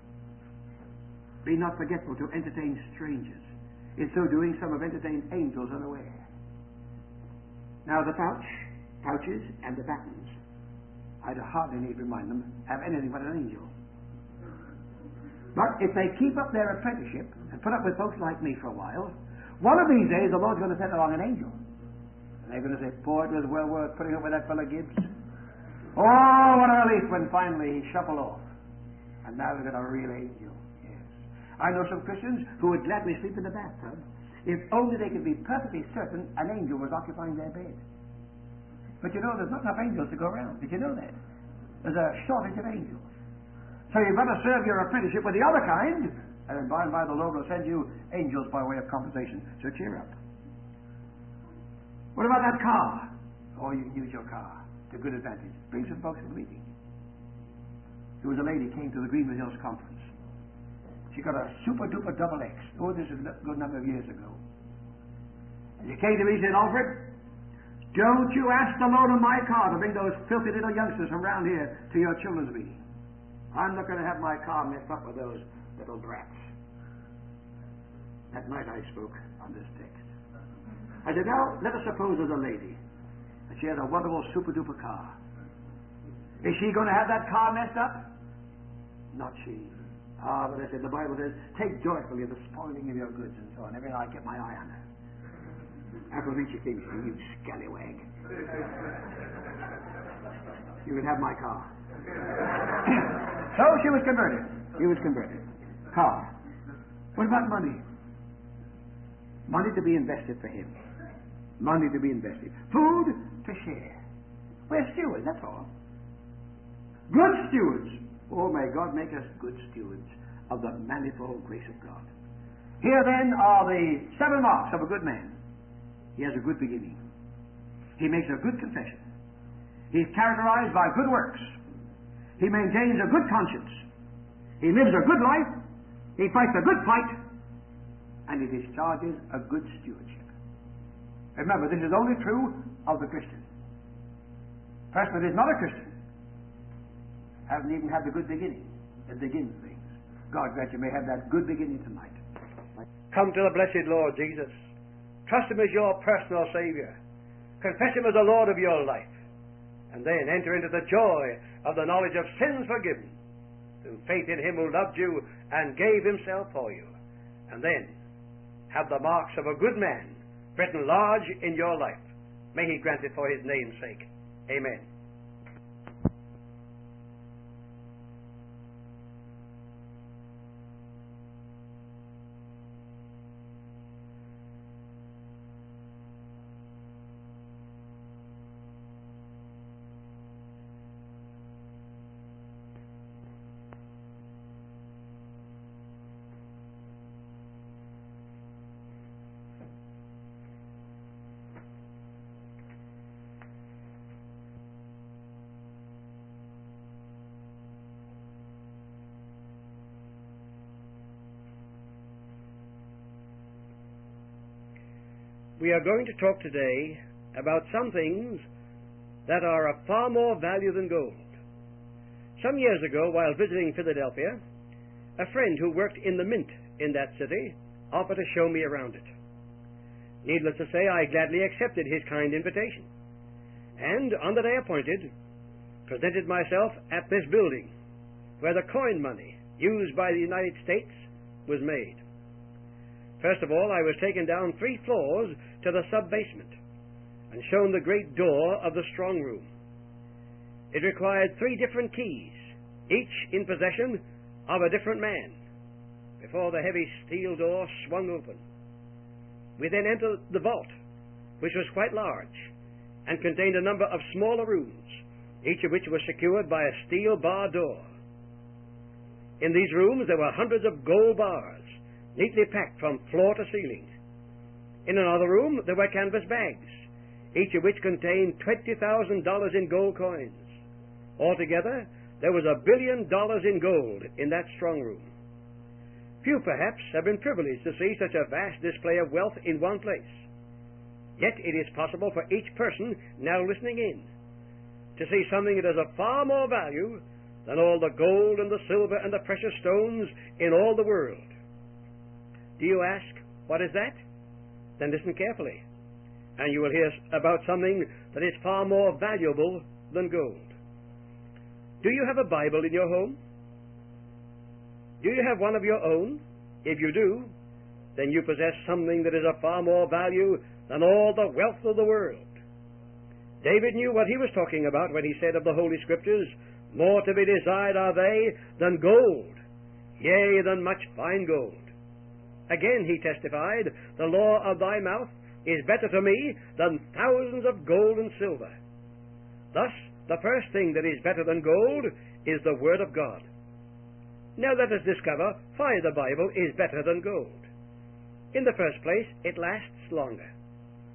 Be not forgetful to entertain strangers. In so doing, some have entertained angels unaware. Now the pouch, pouches, and the battens, I'd hardly need remind them, have anything but an angel. But if they keep up their apprenticeship and put up with folks like me for a while, one of these days the Lord's going to send along an angel. And they're going to say, boy, it was well worth putting up with that fellow Gibbs. Oh, what a relief when finally he shuffled off. And now we've got a real angel. Yes. I know some Christians who would gladly sleep in the bathtub if only they could be perfectly certain an angel was occupying their bed. But you know, there's not enough angels to go around. Did you know that? There's a shortage of angels. So you've got to serve your apprenticeship with the other kind, and then by and by the Lord will send you angels by way of compensation. So cheer up. What about that car? Oh, you can use your car to good advantage. Bring some folks to the meeting. There was a lady came to the Greenwood Hills Conference. She got a super duper double X. Oh, this is a good number of years ago. And she came to me and said, Alfred, don't you ask the loan of my car to bring those filthy little youngsters from around here to your children's meeting. I'm not going to have my car messed up with those little brats. That night I spoke on this text. I said, now, let us suppose there's a lady, and she has a wonderful super duper car. Is she going to have that car messed up? Not she. Ah, but I said, the Bible says, take joyfully the spoiling of your goods and so on. Every night I kept my eye on her. After a week she came to me, you scallywag. You can have my car. So she was converted. He was converted. Car. What about money? Money to be invested for him. Money to be invested. Food to share. We're stewards, that's all. Good stewards. Oh, may God make us good stewards of the manifold grace of God. Here then are the seven marks of a good man. He has a good beginning. He makes a good confession. He's characterized by good works. He maintains a good conscience. He lives a good life. He fights a good fight. And he discharges a good stewardship. Remember, this is only true of the Christian. The person that is not a Christian hasn't even had the good beginning. It begins things. God grant you may have that good beginning tonight.
Come to the blessed Lord Jesus. Trust Him as your personal Savior. Confess Him as the Lord of your life. And then enter into the joy of the knowledge of sins forgiven through faith in Him who loved you and gave Himself for you. And then have the marks of a good man written large in your life. May He grant it for His name's sake. Amen. We are going to talk today about some things that are of far more value than gold. Some years ago, while visiting Philadelphia, a friend who worked in the mint in that city offered to show me around it. Needless to say, I gladly accepted his kind invitation, and on the day appointed, presented myself at this building where the coin money used by the United States was made. First of all, I was taken down three floors to the sub-basement and shown the great door of the strong room. It required three different keys, each in possession of a different man, before the heavy steel door swung open. We then entered the vault, which was quite large and contained a number of smaller rooms, each of which was secured by a steel bar door. In these rooms there were hundreds of gold bars, neatly packed from floor to ceiling. In another room there were canvas bags, each of which contained twenty thousand dollars in gold coins. Altogether, there was a billion dollars in gold in that strong room. Few, perhaps, have been privileged to see such a vast display of wealth in one place. Yet it is possible for each person now listening in to see something that is of far more value than all the gold and the silver and the precious stones in all the world. Do you ask, what is that? Then listen carefully, and you will hear about something that is far more valuable than gold. Do you have a Bible in your home? Do you have one of your own? If you do, then you possess something that is of far more value than all the wealth of the world. David knew what he was talking about when he said of the Holy Scriptures, more to be desired are they than gold, yea, than much fine gold. Again he testified, the law of thy mouth is better to me than thousands of gold and silver. Thus, the first thing that is better than gold is the Word of God. Now let us discover why the Bible is better than gold. In the first place, it lasts longer.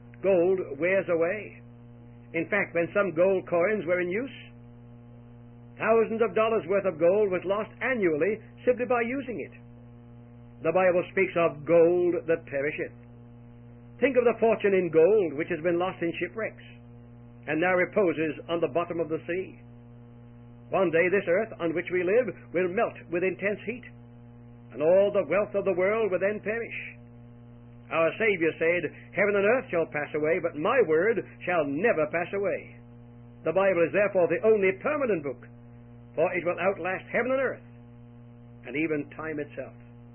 Gold wears away. In fact, when some gold coins were in use, Thousands of dollars worth of gold was lost annually simply by using it. The Bible speaks of gold that perisheth. Think of the fortune in gold which has been lost in shipwrecks and now reposes on the bottom of the sea. One day this earth on which we live will melt with intense heat, and all the wealth of the world will then perish. Our Savior said, "Heaven and earth shall pass away, but my word shall never pass away." The Bible is therefore the only permanent book, for it will outlast heaven and earth, and even time itself.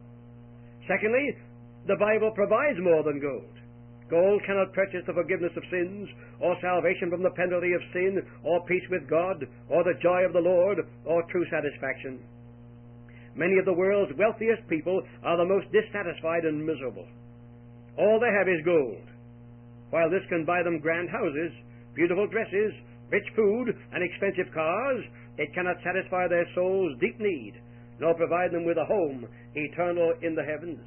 Secondly, the Bible provides more than gold. Gold cannot purchase the forgiveness of sins, or salvation from the penalty of sin, or peace with God, or the joy of the Lord, or true satisfaction. Many of the world's wealthiest people are the most dissatisfied and miserable. All they have is gold. While this can buy them grand houses, beautiful dresses, rich food, and expensive cars, it cannot satisfy their soul's deep need, nor provide them with a home eternal in the heavens.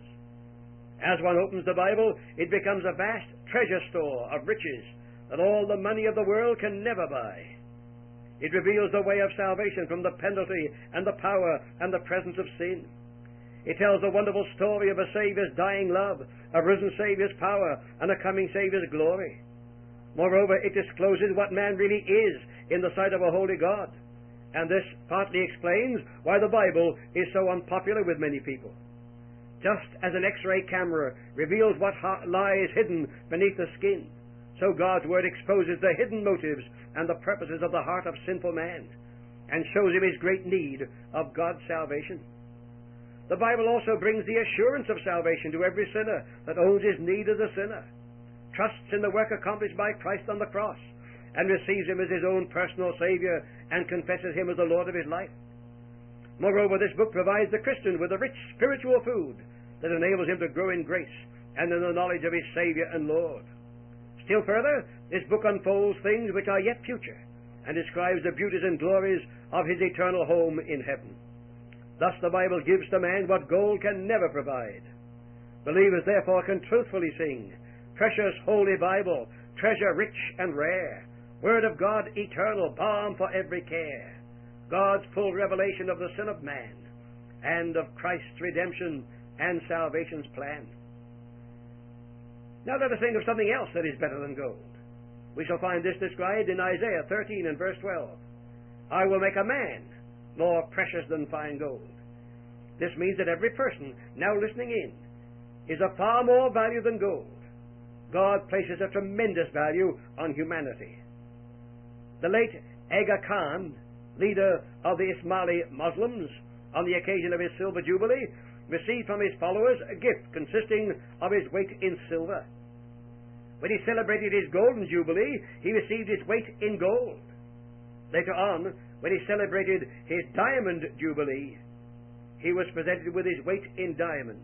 As one opens the Bible, it becomes a vast treasure store of riches that all the money of the world can never buy. It reveals the way of salvation from the penalty and the power and the presence of sin. It tells the wonderful story of a Savior's dying love, a risen Savior's power, and a coming Savior's glory. Moreover, it discloses what man really is in the sight of a holy God, and this partly explains why the Bible is so unpopular with many people. Just as an X-ray camera reveals what lies hidden beneath the skin, so God's Word exposes the hidden motives and the purposes of the heart of sinful man, and shows him his great need of God's salvation. The Bible also brings the assurance of salvation to every sinner that owns his need as a sinner, trusts in the work accomplished by Christ on the cross, and receives him as his own personal Savior, and confesses him as the Lord of his life. Moreover, this book provides the Christian with a rich spiritual food that enables him to grow in grace and in the knowledge of his Savior and Lord. Still further, this book unfolds things which are yet future, and describes the beauties and glories of his eternal home in heaven. Thus the Bible gives to man what gold can never provide. Believers therefore can truthfully sing, "Precious Holy Bible, treasure rich and rare, Word of God eternal, balm for every care, God's full revelation of the sin of man, and of Christ's redemption and salvation's plan." Now let us think of something else that is better than gold. We shall find this described in Isaiah thirteen and verse twelve. "I will make a man more precious than fine gold." This means that every person now listening in is of far more value than gold. God places a tremendous value on humanity. The late Aga Khan, leader of the Ismaili Muslims, on the occasion of his silver jubilee, received from his followers a gift consisting of his weight in silver. When he celebrated his golden jubilee, he received his weight in gold. Later on, when he celebrated his diamond jubilee, he was presented with his weight in diamonds.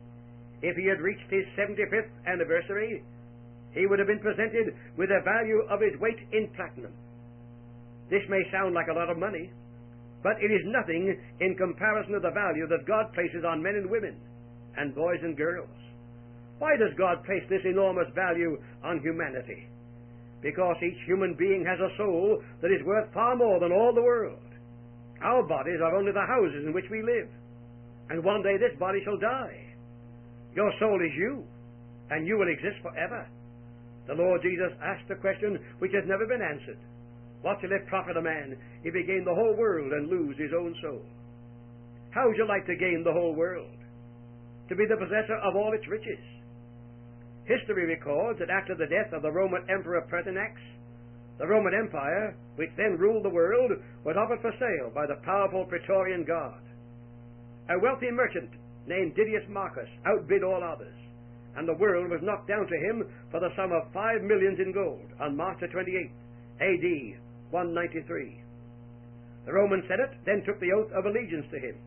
If he had reached his seventy-fifth anniversary, he would have been presented with the value of his weight in platinum. This may sound like a lot of money, but it is nothing in comparison to the value that God places on men and women, and boys and girls. Why does God place this enormous value on humanity? Because each human being has a soul that is worth far more than all the world. Our bodies are only the houses in which we live, and one day this body shall die. Your soul is you, and you will exist forever. The Lord Jesus asked a question which has never been answered. What shall it profit a man if he gain the whole world and lose his own soul? How would you like to gain the whole world? To be the possessor of all its riches? History records that after the death of the Roman Emperor Pertinax, the Roman Empire, which then ruled the world, was offered for sale by the powerful Praetorian Guard. A wealthy merchant named Didius Marcus outbid all others, and the world was knocked down to him for the sum of five millions in gold on March the twenty-eighth, A D one ninety-three. The Roman Senate then took the oath of allegiance to him.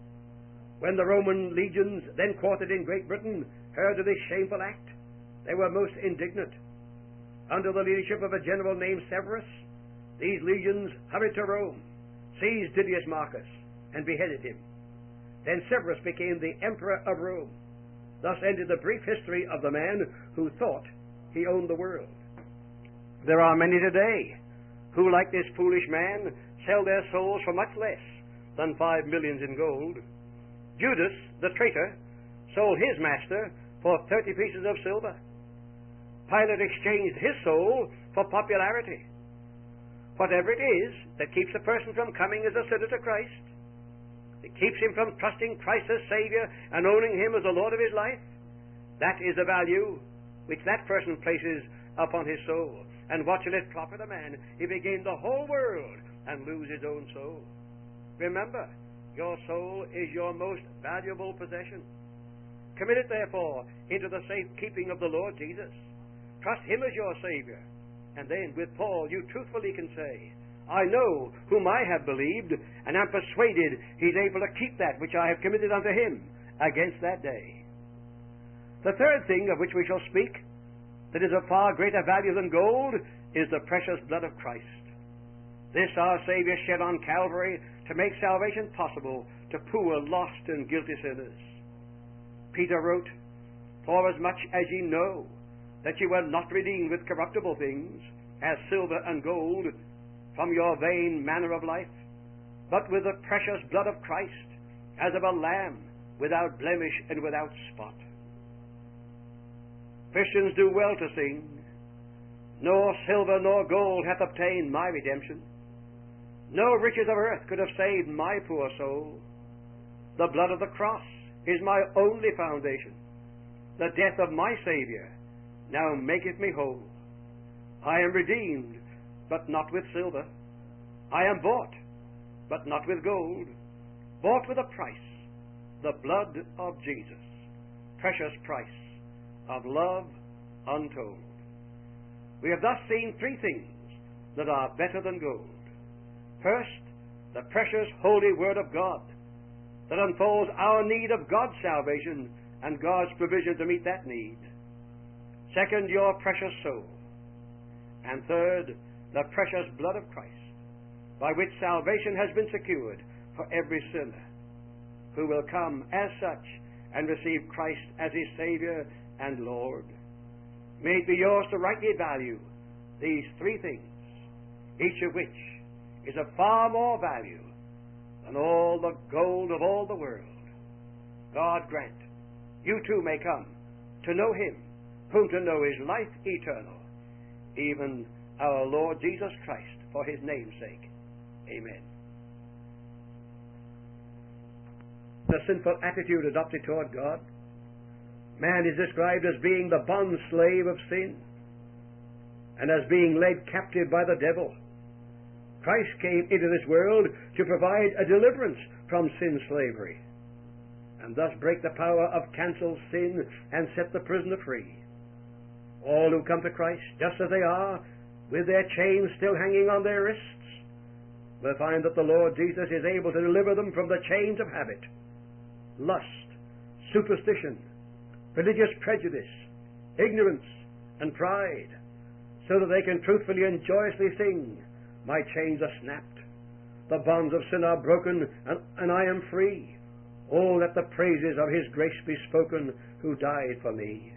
When the Roman legions, then quartered in Great Britain, heard of this shameful act, they were most indignant. Under the leadership of a general named Severus, these legions hurried to Rome, seized Didius Marcus, and beheaded him. Then Severus became the Emperor of Rome. Thus ended the brief history of the man who thought he owned the world. There are many today who, like this foolish man, sell their souls for much less than five millions in gold. Judas, the traitor, sold his master for thirty pieces of silver. Pilate exchanged his soul for popularity. Whatever it is that keeps a person from coming as a sinner to Christ, it keeps him from trusting Christ as Savior and owning Him as the Lord of his life, that is the value which that person places upon his soul. And what shall it profit a man if he gain the whole world and lose his own soul? Remember, your soul is your most valuable possession. Commit it, therefore, into the safe keeping of the Lord Jesus. Trust Him as your Savior. And then, with Paul, you truthfully can say, I know whom I have believed, and am persuaded He's able to keep that which I have committed unto Him against that day. The third thing of which we shall speak, that is of far greater value than gold, is the precious blood of Christ. This our Savior shed on Calvary to make salvation possible to poor, lost, and guilty sinners. Peter wrote, For as much as ye know that ye were not redeemed with corruptible things, as silver and gold, from your vain manner of life, but with the precious blood of Christ, as of a lamb, without blemish and without spot. Christians do well to sing, Nor silver nor gold hath obtained my redemption. No riches of earth could have saved my poor soul. The blood of the cross is my only foundation. The death of my Savior now maketh me whole. I am redeemed, but not with silver. I am bought, but not with gold. Bought with a price, the blood of Jesus. Precious price of love untold. We have thus seen three things that are better than gold. First, the precious holy Word of God that unfolds our need of God's salvation and God's provision to meet that need. Second, your precious soul. And third, the precious blood of Christ, by which salvation has been secured for every sinner who will come as such and receive Christ as his Savior and Lord. May it be yours to rightly value these three things, each of which is of far more value than all the gold of all the world. God grant you too may come to know Him, whom to know is life eternal, even our Lord Jesus Christ, for His name's sake. Amen. The sinful attitude adopted toward God. Man is described as being the bond slave of sin and as being led captive by the devil. Christ came into this world to provide a deliverance from sin slavery and thus break the power of canceled sin and set the prisoner free. All who come to Christ, just as they are, with their chains still hanging on their wrists, will find that the Lord Jesus is able to deliver them from the chains of habit, lust, superstition, religious prejudice, ignorance, and pride, so that they can truthfully and joyously sing, My chains are snapped, the bonds of sin are broken, and, and I am free. Oh, let the praises of His grace be spoken, who died for me.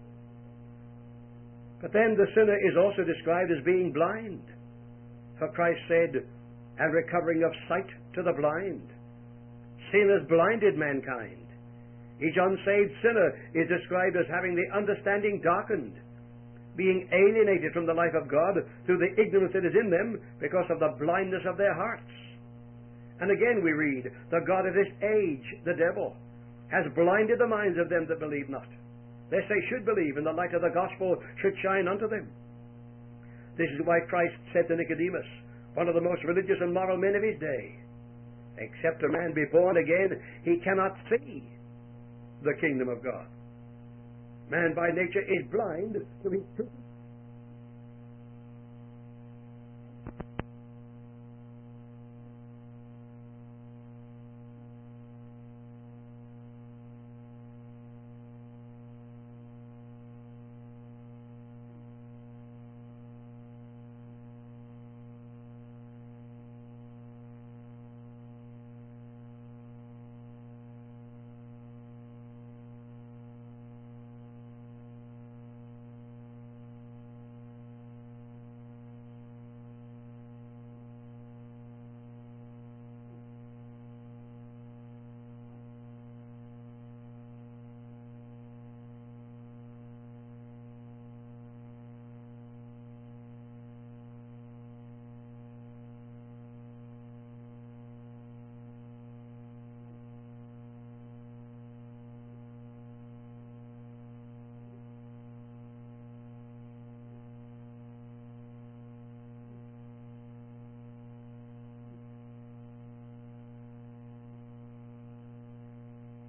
But then the sinner is also described as being blind. For Christ said, and recovering of sight to the blind. Sin has blinded mankind. Each unsaved sinner is described as having the understanding darkened, being alienated from the life of God through the ignorance that is in them because of the blindness of their hearts. And again we read, the God of this age, the devil, has blinded the minds of them that believe not, lest they should believe, and the light of the gospel should shine unto them. This is why Christ said to Nicodemus, one of the most religious and moral men of his day, except a man be born again, he cannot see the kingdom of God. Man by nature is blind to his truth.